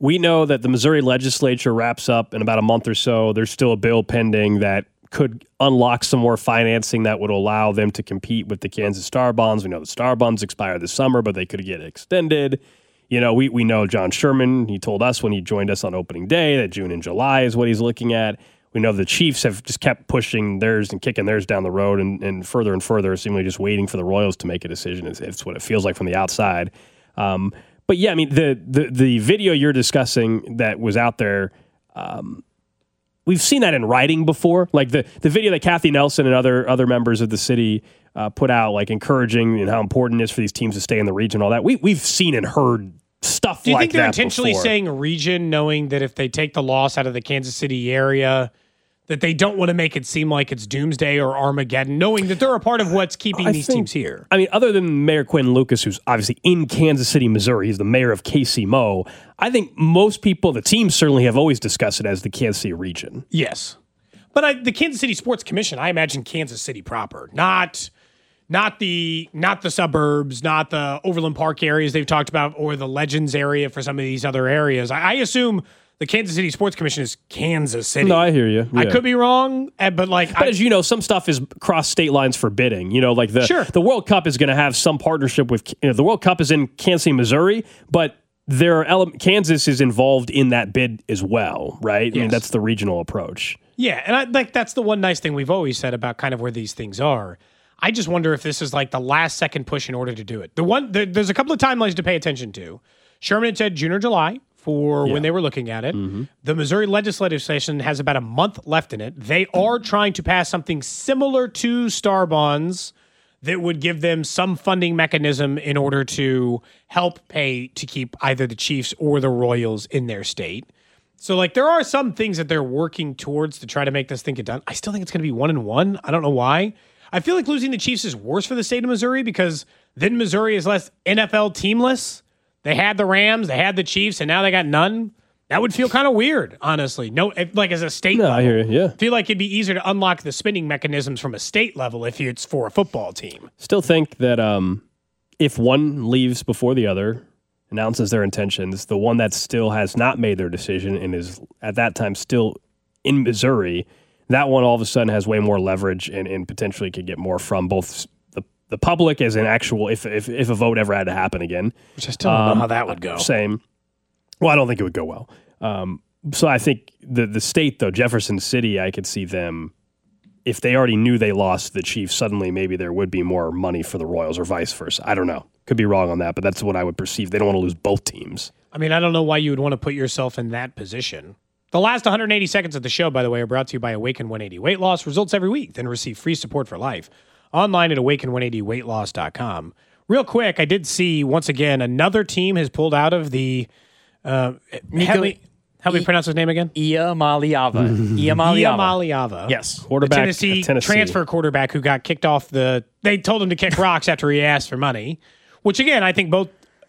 we know that the Missouri legislature wraps up in about a month or so. There's still a bill pending that could unlock some more financing that would allow them to compete with the Kansas Star Bonds. We know the Star Bonds expire this summer, but they could get extended. You know, we, we know John Sherman, he told us when he joined us on opening day that June and July is what he's looking at. We know the Chiefs have just kept pushing theirs and kicking theirs down the road and, and further and further, seemingly just waiting for the Royals to make a decision. It's, it's what it feels like from the outside. Um, but yeah, I mean, the, the, the video you're discussing that was out there, um, we've seen that in writing before. Like the, the video that Kathy Nelson and other other members of the city uh, put out, like encouraging and how important it is for these teams to stay in the region, all that. We, we've seen and heard stuff like that. Do you think they're intentionally before. saying region, knowing that if they take the loss out of the Kansas City area, that they don't want to make it seem like it's doomsday or Armageddon, knowing that they're a part of what's keeping I these think, teams here? I mean, other than Mayor Quinn Lucas, who's obviously in Kansas City, Missouri, he's the mayor of K C M O, I think most people, the teams certainly have always discussed it as the Kansas City region. Yes. But I, the Kansas City Sports Commission, I imagine Kansas City proper, not not the not the suburbs, not the Overland Park areas they've talked about, or the Legends area for some of these other areas. I, I assume the Kansas City Sports Commission is Kansas City. No, I hear you. Yeah. I could be wrong, but like, but I, as you know, some stuff is cross state lines for bidding. You know, like the Sure. the World Cup is going to have some partnership with. You know, the World Cup is in Kansas City, Missouri, but there are ele- Kansas is involved in that bid as well, right? I mean, Yes. that's the regional approach. Yeah, and I, like that's the one nice thing we've always said about kind of where these things are. I just wonder if this is like the last second push in order to do it. The one there, there's a couple of timelines to pay attention to. Sherman had said June or July for Yeah. when they were looking at it. Mhm. The Missouri legislative session has about a month left in it. They are trying to pass something similar to Star Bonds that would give them some funding mechanism in order to help pay to keep either the Chiefs or the Royals in their state. So, like, there are some things that they're working towards to try to make this thing get done. I still think it's going to be one and one. I don't know why. I feel like losing the Chiefs is worse for the state of Missouri because then Missouri is less N F L teamless. They had the Rams, they had the Chiefs, and now they got none. That would feel kind of weird, honestly. No, if, like as a state No, level. I hear you, yeah. I feel like it'd be easier to unlock the spending mechanisms from a state level if it's for a football team. Still think that um, if one leaves before the other, announces their intentions, the one that still has not made their decision and is at that time still in Missouri, that one all of a sudden has way more leverage and, and potentially could get more from both the, the public as an actual, if, if if a vote ever had to happen again. Which I still don't know how that would go. Same. Well, I don't think it would go well. Um, so I think the the state, though, Jefferson City, I could see them, if they already knew they lost the Chiefs, suddenly maybe there would be more money for the Royals or vice versa. I don't know. Could be wrong on that, but that's what I would perceive. They don't want to lose both teams. I mean, I don't know why you would want to put yourself in that position. The last one hundred eighty seconds of the show, by the way, are brought to you by Awaken one eighty Weight Loss. Results every week, then receive free support for life. Online at awaken one eighty weight loss dot com. Real quick, I did see, once again, another team has pulled out of the... Uh, help me, help me pronounce his name again? Iamaliava. Iamaliava. Iamaliava. Yes, quarterback The Tennessee, of Tennessee. transfer quarterback who got kicked off the... They told him to kick rocks after he asked for money, which, again, I think both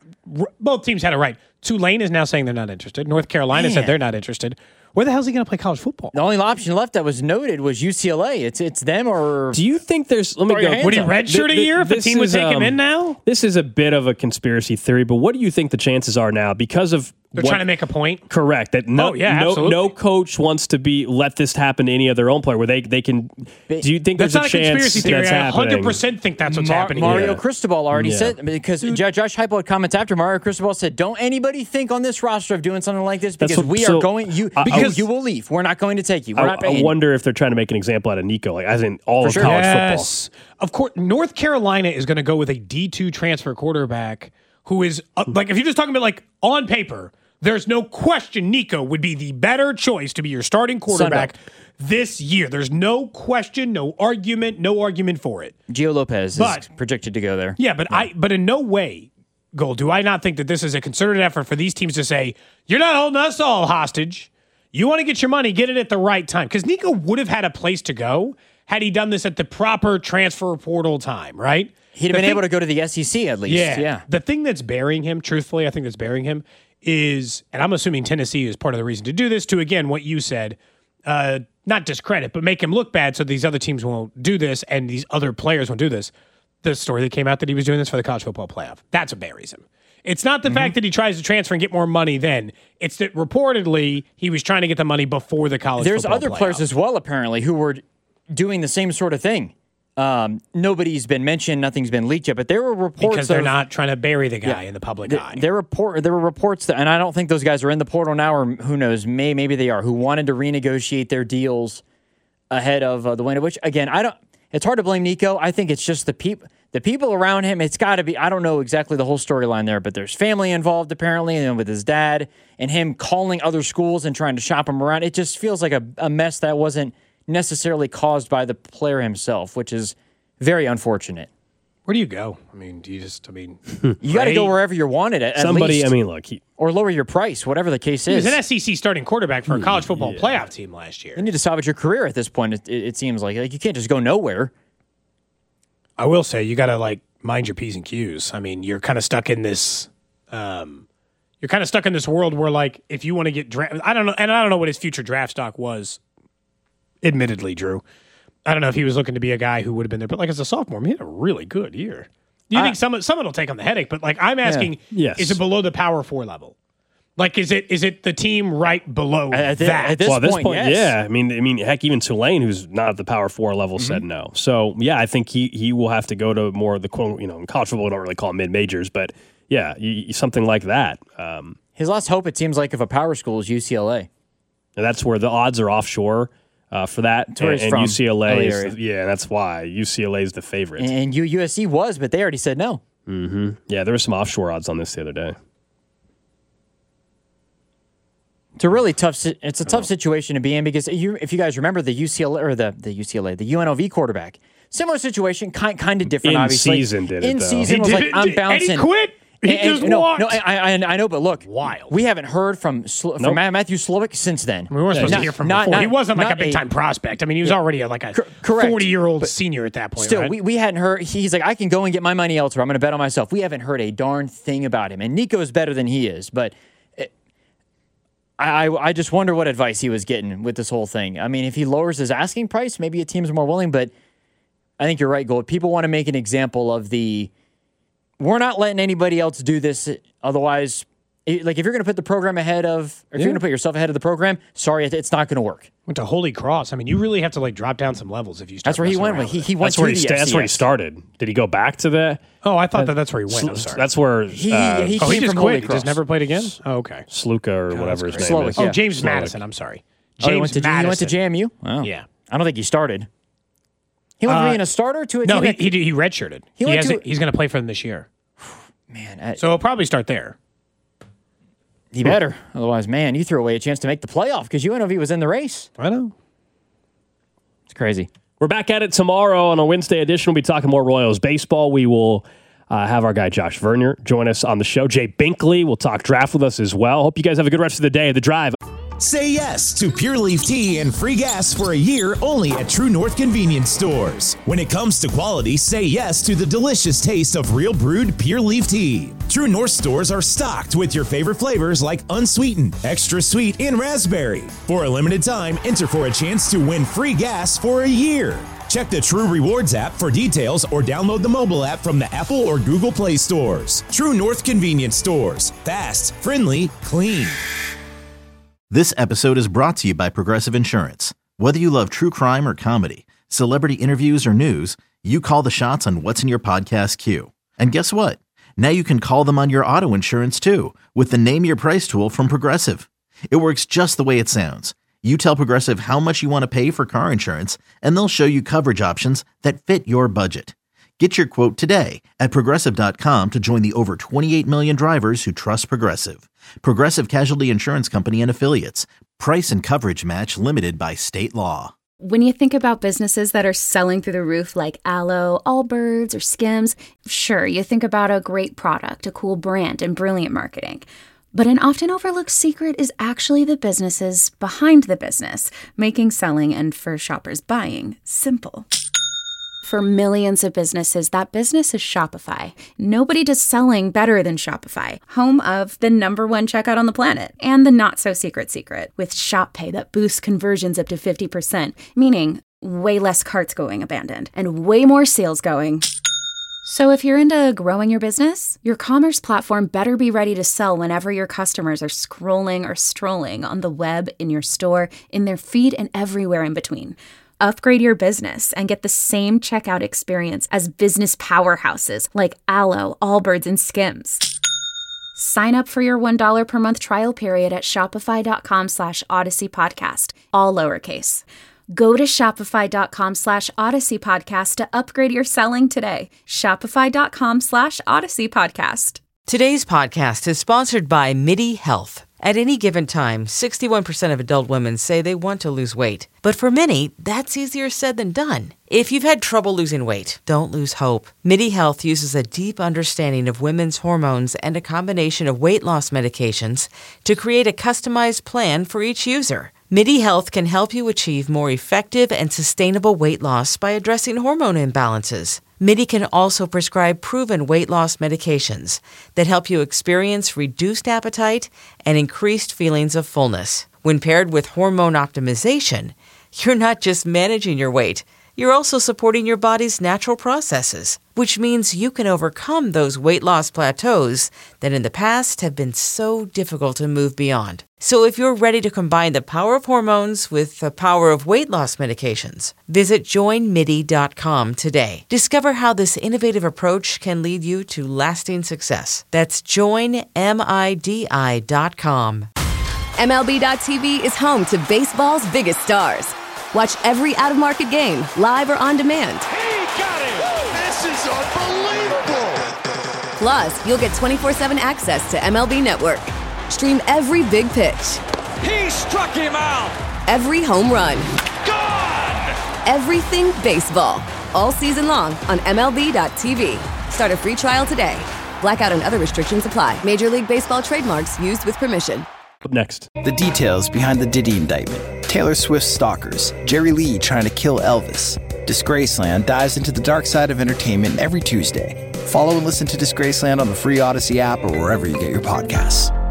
both teams had it right. Tulane is now saying they're not interested. North Carolina Man. said they're not interested. Where the hell is he going to play college football? The only option left that was noted was U C L A. It's it's them or. Do you think there's? Let me Throw your go. hands Would he up. redshirt a Th- th- year if a this team would is, take him um, in now? This is a bit of a conspiracy theory, but what do you think the chances are now because of They're what- trying to make a point. Correct. That no, Oh, yeah, no, absolutely. no coach wants to be let this happen to any of their own player where they they can. Do you think That's there's not a a chance conspiracy theory. that's I happening? one hundred percent think that's what's Mar- happening. Mario Yeah. Cristobal already Yeah. said, because Josh Josh Heupel comments after Mario Cristobal said, "Don't anybody think on this roster of doing something like this That's because what- we so, are going you I- I because was- you will leave. We're not going to take you. We're I, not paying I you." wonder if they're trying to make an example out of Nico, like as in all For of sure. college Yes. Of course, North Carolina is going to go with a D two transfer quarterback who is, uh, like, if you're just talking about, like, on paper, there's no question Nico would be the better choice to be your starting quarterback this year. There's no question, no argument, no argument for it. Gio Lopez But- is projected to go there. Yeah, but I, but in no way, Gold, do I not think that this is a concerted effort for these teams to say, you're not holding us all hostage. You want to get your money, get it at the right time. Because Nico would have had a place to go had he done this at the proper transfer portal time, right? He'd have The been thing- able to go to the S E C at least. Yeah. Yeah. The thing that's burying him, truthfully, I think that's burying him is, and I'm assuming Tennessee is part of the reason to do this, to, again, what you said, uh, not discredit, but make him look bad so these other teams won't do this and these other players won't do this. The story that came out that he was doing this for the college football playoff. That's what buries him. It's not the mm-hmm. fact that he tries to transfer and get more money then. It's that reportedly he was trying to get the money before the college There's football other playoff. players as well, apparently, who were doing the same sort of thing. Um, nobody's been mentioned, nothing's been leaked yet, but there were reports because they're of, not trying to bury the guy yeah, in the public the, eye. There report there were reports that, and I don't think those guys are in the portal now, or who knows, may maybe they are, who wanted to renegotiate their deals ahead of uh, the window. Which again, I don't. It's hard to blame Nico. I think it's just the people, the people around him. It's got to be. I don't know exactly the whole storyline there, but there's family involved apparently, and with his dad and him calling other schools and trying to shop him around. It just feels like a, a mess that wasn't necessarily caused by the player himself, which is very unfortunate. Where do you go? I mean, do you just, I mean... you got to go wherever you're wanted at, at Somebody, least. I mean, look... He, or lower your price, whatever the case he is. He was an S E C starting quarterback for a college football yeah. playoff team last year. You need to salvage your career at this point, it, it, it seems like. Like. You can't just go nowhere. I will say, you got to, like, mind your P's and Q's. I mean, you're kind of stuck in this... Um, you're kind of stuck in this world where, like, if you want to get drafted... I don't know, and I don't know what his future draft stock was, admittedly, Drew. I don't know if he was looking to be a guy who would have been there, but like as a sophomore, he had a really good year. Do you I, think someone someone will take on the headache? But like I'm asking, yeah. yes. is it below the Power Four level? Like is it is it the team right below at, that? At this, well, at this point, point, yes. yeah. I mean, I mean, heck, even Tulane, who's not at the Power Four level, mm-hmm. said no. So yeah, I think he he will have to go to more of the quote. You know, in college football, we don't really call them mid majors, but yeah, you, something like that. Um, His last hope, it seems like, of a power school is U C L A, and that's where the odds are offshore. Uh, for that, and, and U C L A, is, yeah, that's why U C L A is the favorite. And U S C was, but they already said no. Mm-hmm. Yeah, there were some offshore odds on this the other day. It's a really tough. It's a tough oh. situation to be in because you, if you guys remember the U C L A or the the U C L A, the U N L V quarterback, similar situation, kind kind of different. In obviously, season did it in though. season he was did like it, I'm bouncing. And he quit. He and, just and, no, walked. no, I, I, I know, but look, wild. We haven't heard from from nope. Matthew Slovic since then. We weren't supposed not, to hear from not, before. Not, he wasn't like a big a, time prospect. I mean, he was yeah. already a, like a forty-year-old senior at that point. Still, right? we, we hadn't heard. He's like, I can go and get my money elsewhere. I'm going to bet on myself. We haven't heard a darn thing about him. And Nico's better than he is, but it, I, I I just wonder what advice he was getting with this whole thing. I mean, if he lowers his asking price, maybe a team's more willing. But I think you're right, Gold. People want to make an example of the. We're not letting anybody else do this. Otherwise. Like, if you're going to put the program ahead of, or if yeah. you're going to put yourself ahead of the program, sorry, it's not going to work. Went to Holy Cross. I mean, you really have to, like, drop down some levels if you start. That's where he went. He, he went that's where to he the sta- That's where he started. Did he go back to the... Oh, I thought uh, that that's where he went. I'm sorry. That's where... Uh, he, he, oh, he just quit. He Cross. just never played again? Oh, okay. Sluka or God, whatever his name Slowick, is. yeah. Oh, James Slowick. Madison. I'm sorry. James oh, he, went to, Madison. he went to J M U? Wow. Yeah. I don't think he started. He went uh, from being a starter to a No, team he, he, he redshirted. He, he has to, He's going to play for them this year. Man. I, so he'll probably start there. He better. Otherwise, man, you threw away a chance to make the playoff because U N L V was in the race. I know. It's crazy. We're back at it tomorrow on a Wednesday edition. We'll be talking more Royals baseball. We will uh, have our guy Josh Vernier join us on the show. Jay Binkley will talk draft with us as well. Hope you guys have a good rest of the day. The Drive. Say yes to Pure Leaf Tea and free gas for a year only at True North Convenience Stores. When it comes to quality, say yes to the delicious taste of real brewed Pure Leaf Tea. True North stores are stocked with your favorite flavors like unsweetened, extra sweet, and raspberry. For a limited time, enter for a chance to win free gas for a year. Check the True Rewards app for details or download the mobile app from the Apple or Google Play stores. True North Convenience Stores. Fast, friendly, clean. This episode is brought to you by Progressive Insurance. Whether you love true crime or comedy, celebrity interviews or news, you call the shots on what's in your podcast queue. And guess what? Now you can call them on your auto insurance too with the Name Your Price tool from Progressive. It works just the way it sounds. You tell Progressive how much you want to pay for car insurance, and they'll show you coverage options that fit your budget. Get your quote today at Progressive dot com to join the over twenty-eight million drivers who trust Progressive. Progressive Casualty Insurance Company and Affiliates. Price and coverage match limited by state law. When you think about businesses that are selling through the roof like Aloe, Allbirds, or Skims, sure, you think about a great product, a cool brand, and brilliant marketing. But an often overlooked secret is actually the businesses behind the business, making selling and for shoppers buying simple. For millions of businesses, that business is Shopify. Nobody does selling better than Shopify, home of the number one checkout on the planet and the not-so-secret secret with Shop Pay that boosts conversions up to fifty percent, meaning way less carts going abandoned and way more sales going So if you're into growing your business, your commerce platform better be ready to sell whenever your customers are scrolling or strolling on the web, in your store, in their feed, and everywhere in between. Upgrade your business and get the same checkout experience as business powerhouses like Alo, Allbirds, and Skims. Sign up for your one dollar per month trial period at shopify.com slash Odyssey Podcast, all lowercase. Go to shopify.com slash Odyssey Podcast to upgrade your selling today. Shopify.com slash Odyssey Podcast. Today's podcast is sponsored by MIDI Health. At any given time, sixty-one percent of adult women say they want to lose weight. But for many, that's easier said than done. If you've had trouble losing weight, don't lose hope. MIDI Health uses a deep understanding of women's hormones and a combination of weight loss medications to create a customized plan for each user. MIDI Health can help you achieve more effective and sustainable weight loss by addressing hormone imbalances. MIDI can also prescribe proven weight loss medications that help you experience reduced appetite and increased feelings of fullness. When paired with hormone optimization, you're not just managing your weight, you're also supporting your body's natural processes, which means you can overcome those weight loss plateaus that in the past have been so difficult to move beyond. So if you're ready to combine the power of hormones with the power of weight loss medications, visit join midi dot com today. Discover how this innovative approach can lead you to lasting success. That's join midi dot com. M L B dot T V is home to baseball's biggest stars. Watch every out-of-market game, live or on demand. He got it! This is unbelievable! Plus, you'll get twenty-four seven access to M L B Network. Stream every big pitch. He struck him out! Every home run. Gone! Everything baseball. All season long on M L B dot T V. Start a free trial today. Blackout and other restrictions apply. Major League Baseball trademarks used with permission. Up next. The details behind the Diddy indictment. Taylor Swift's stalkers. Jerry Lee trying to kill Elvis. Disgraceland dives into the dark side of entertainment every Tuesday. Follow and listen to Disgraceland on the free Odyssey app or wherever you get your podcasts.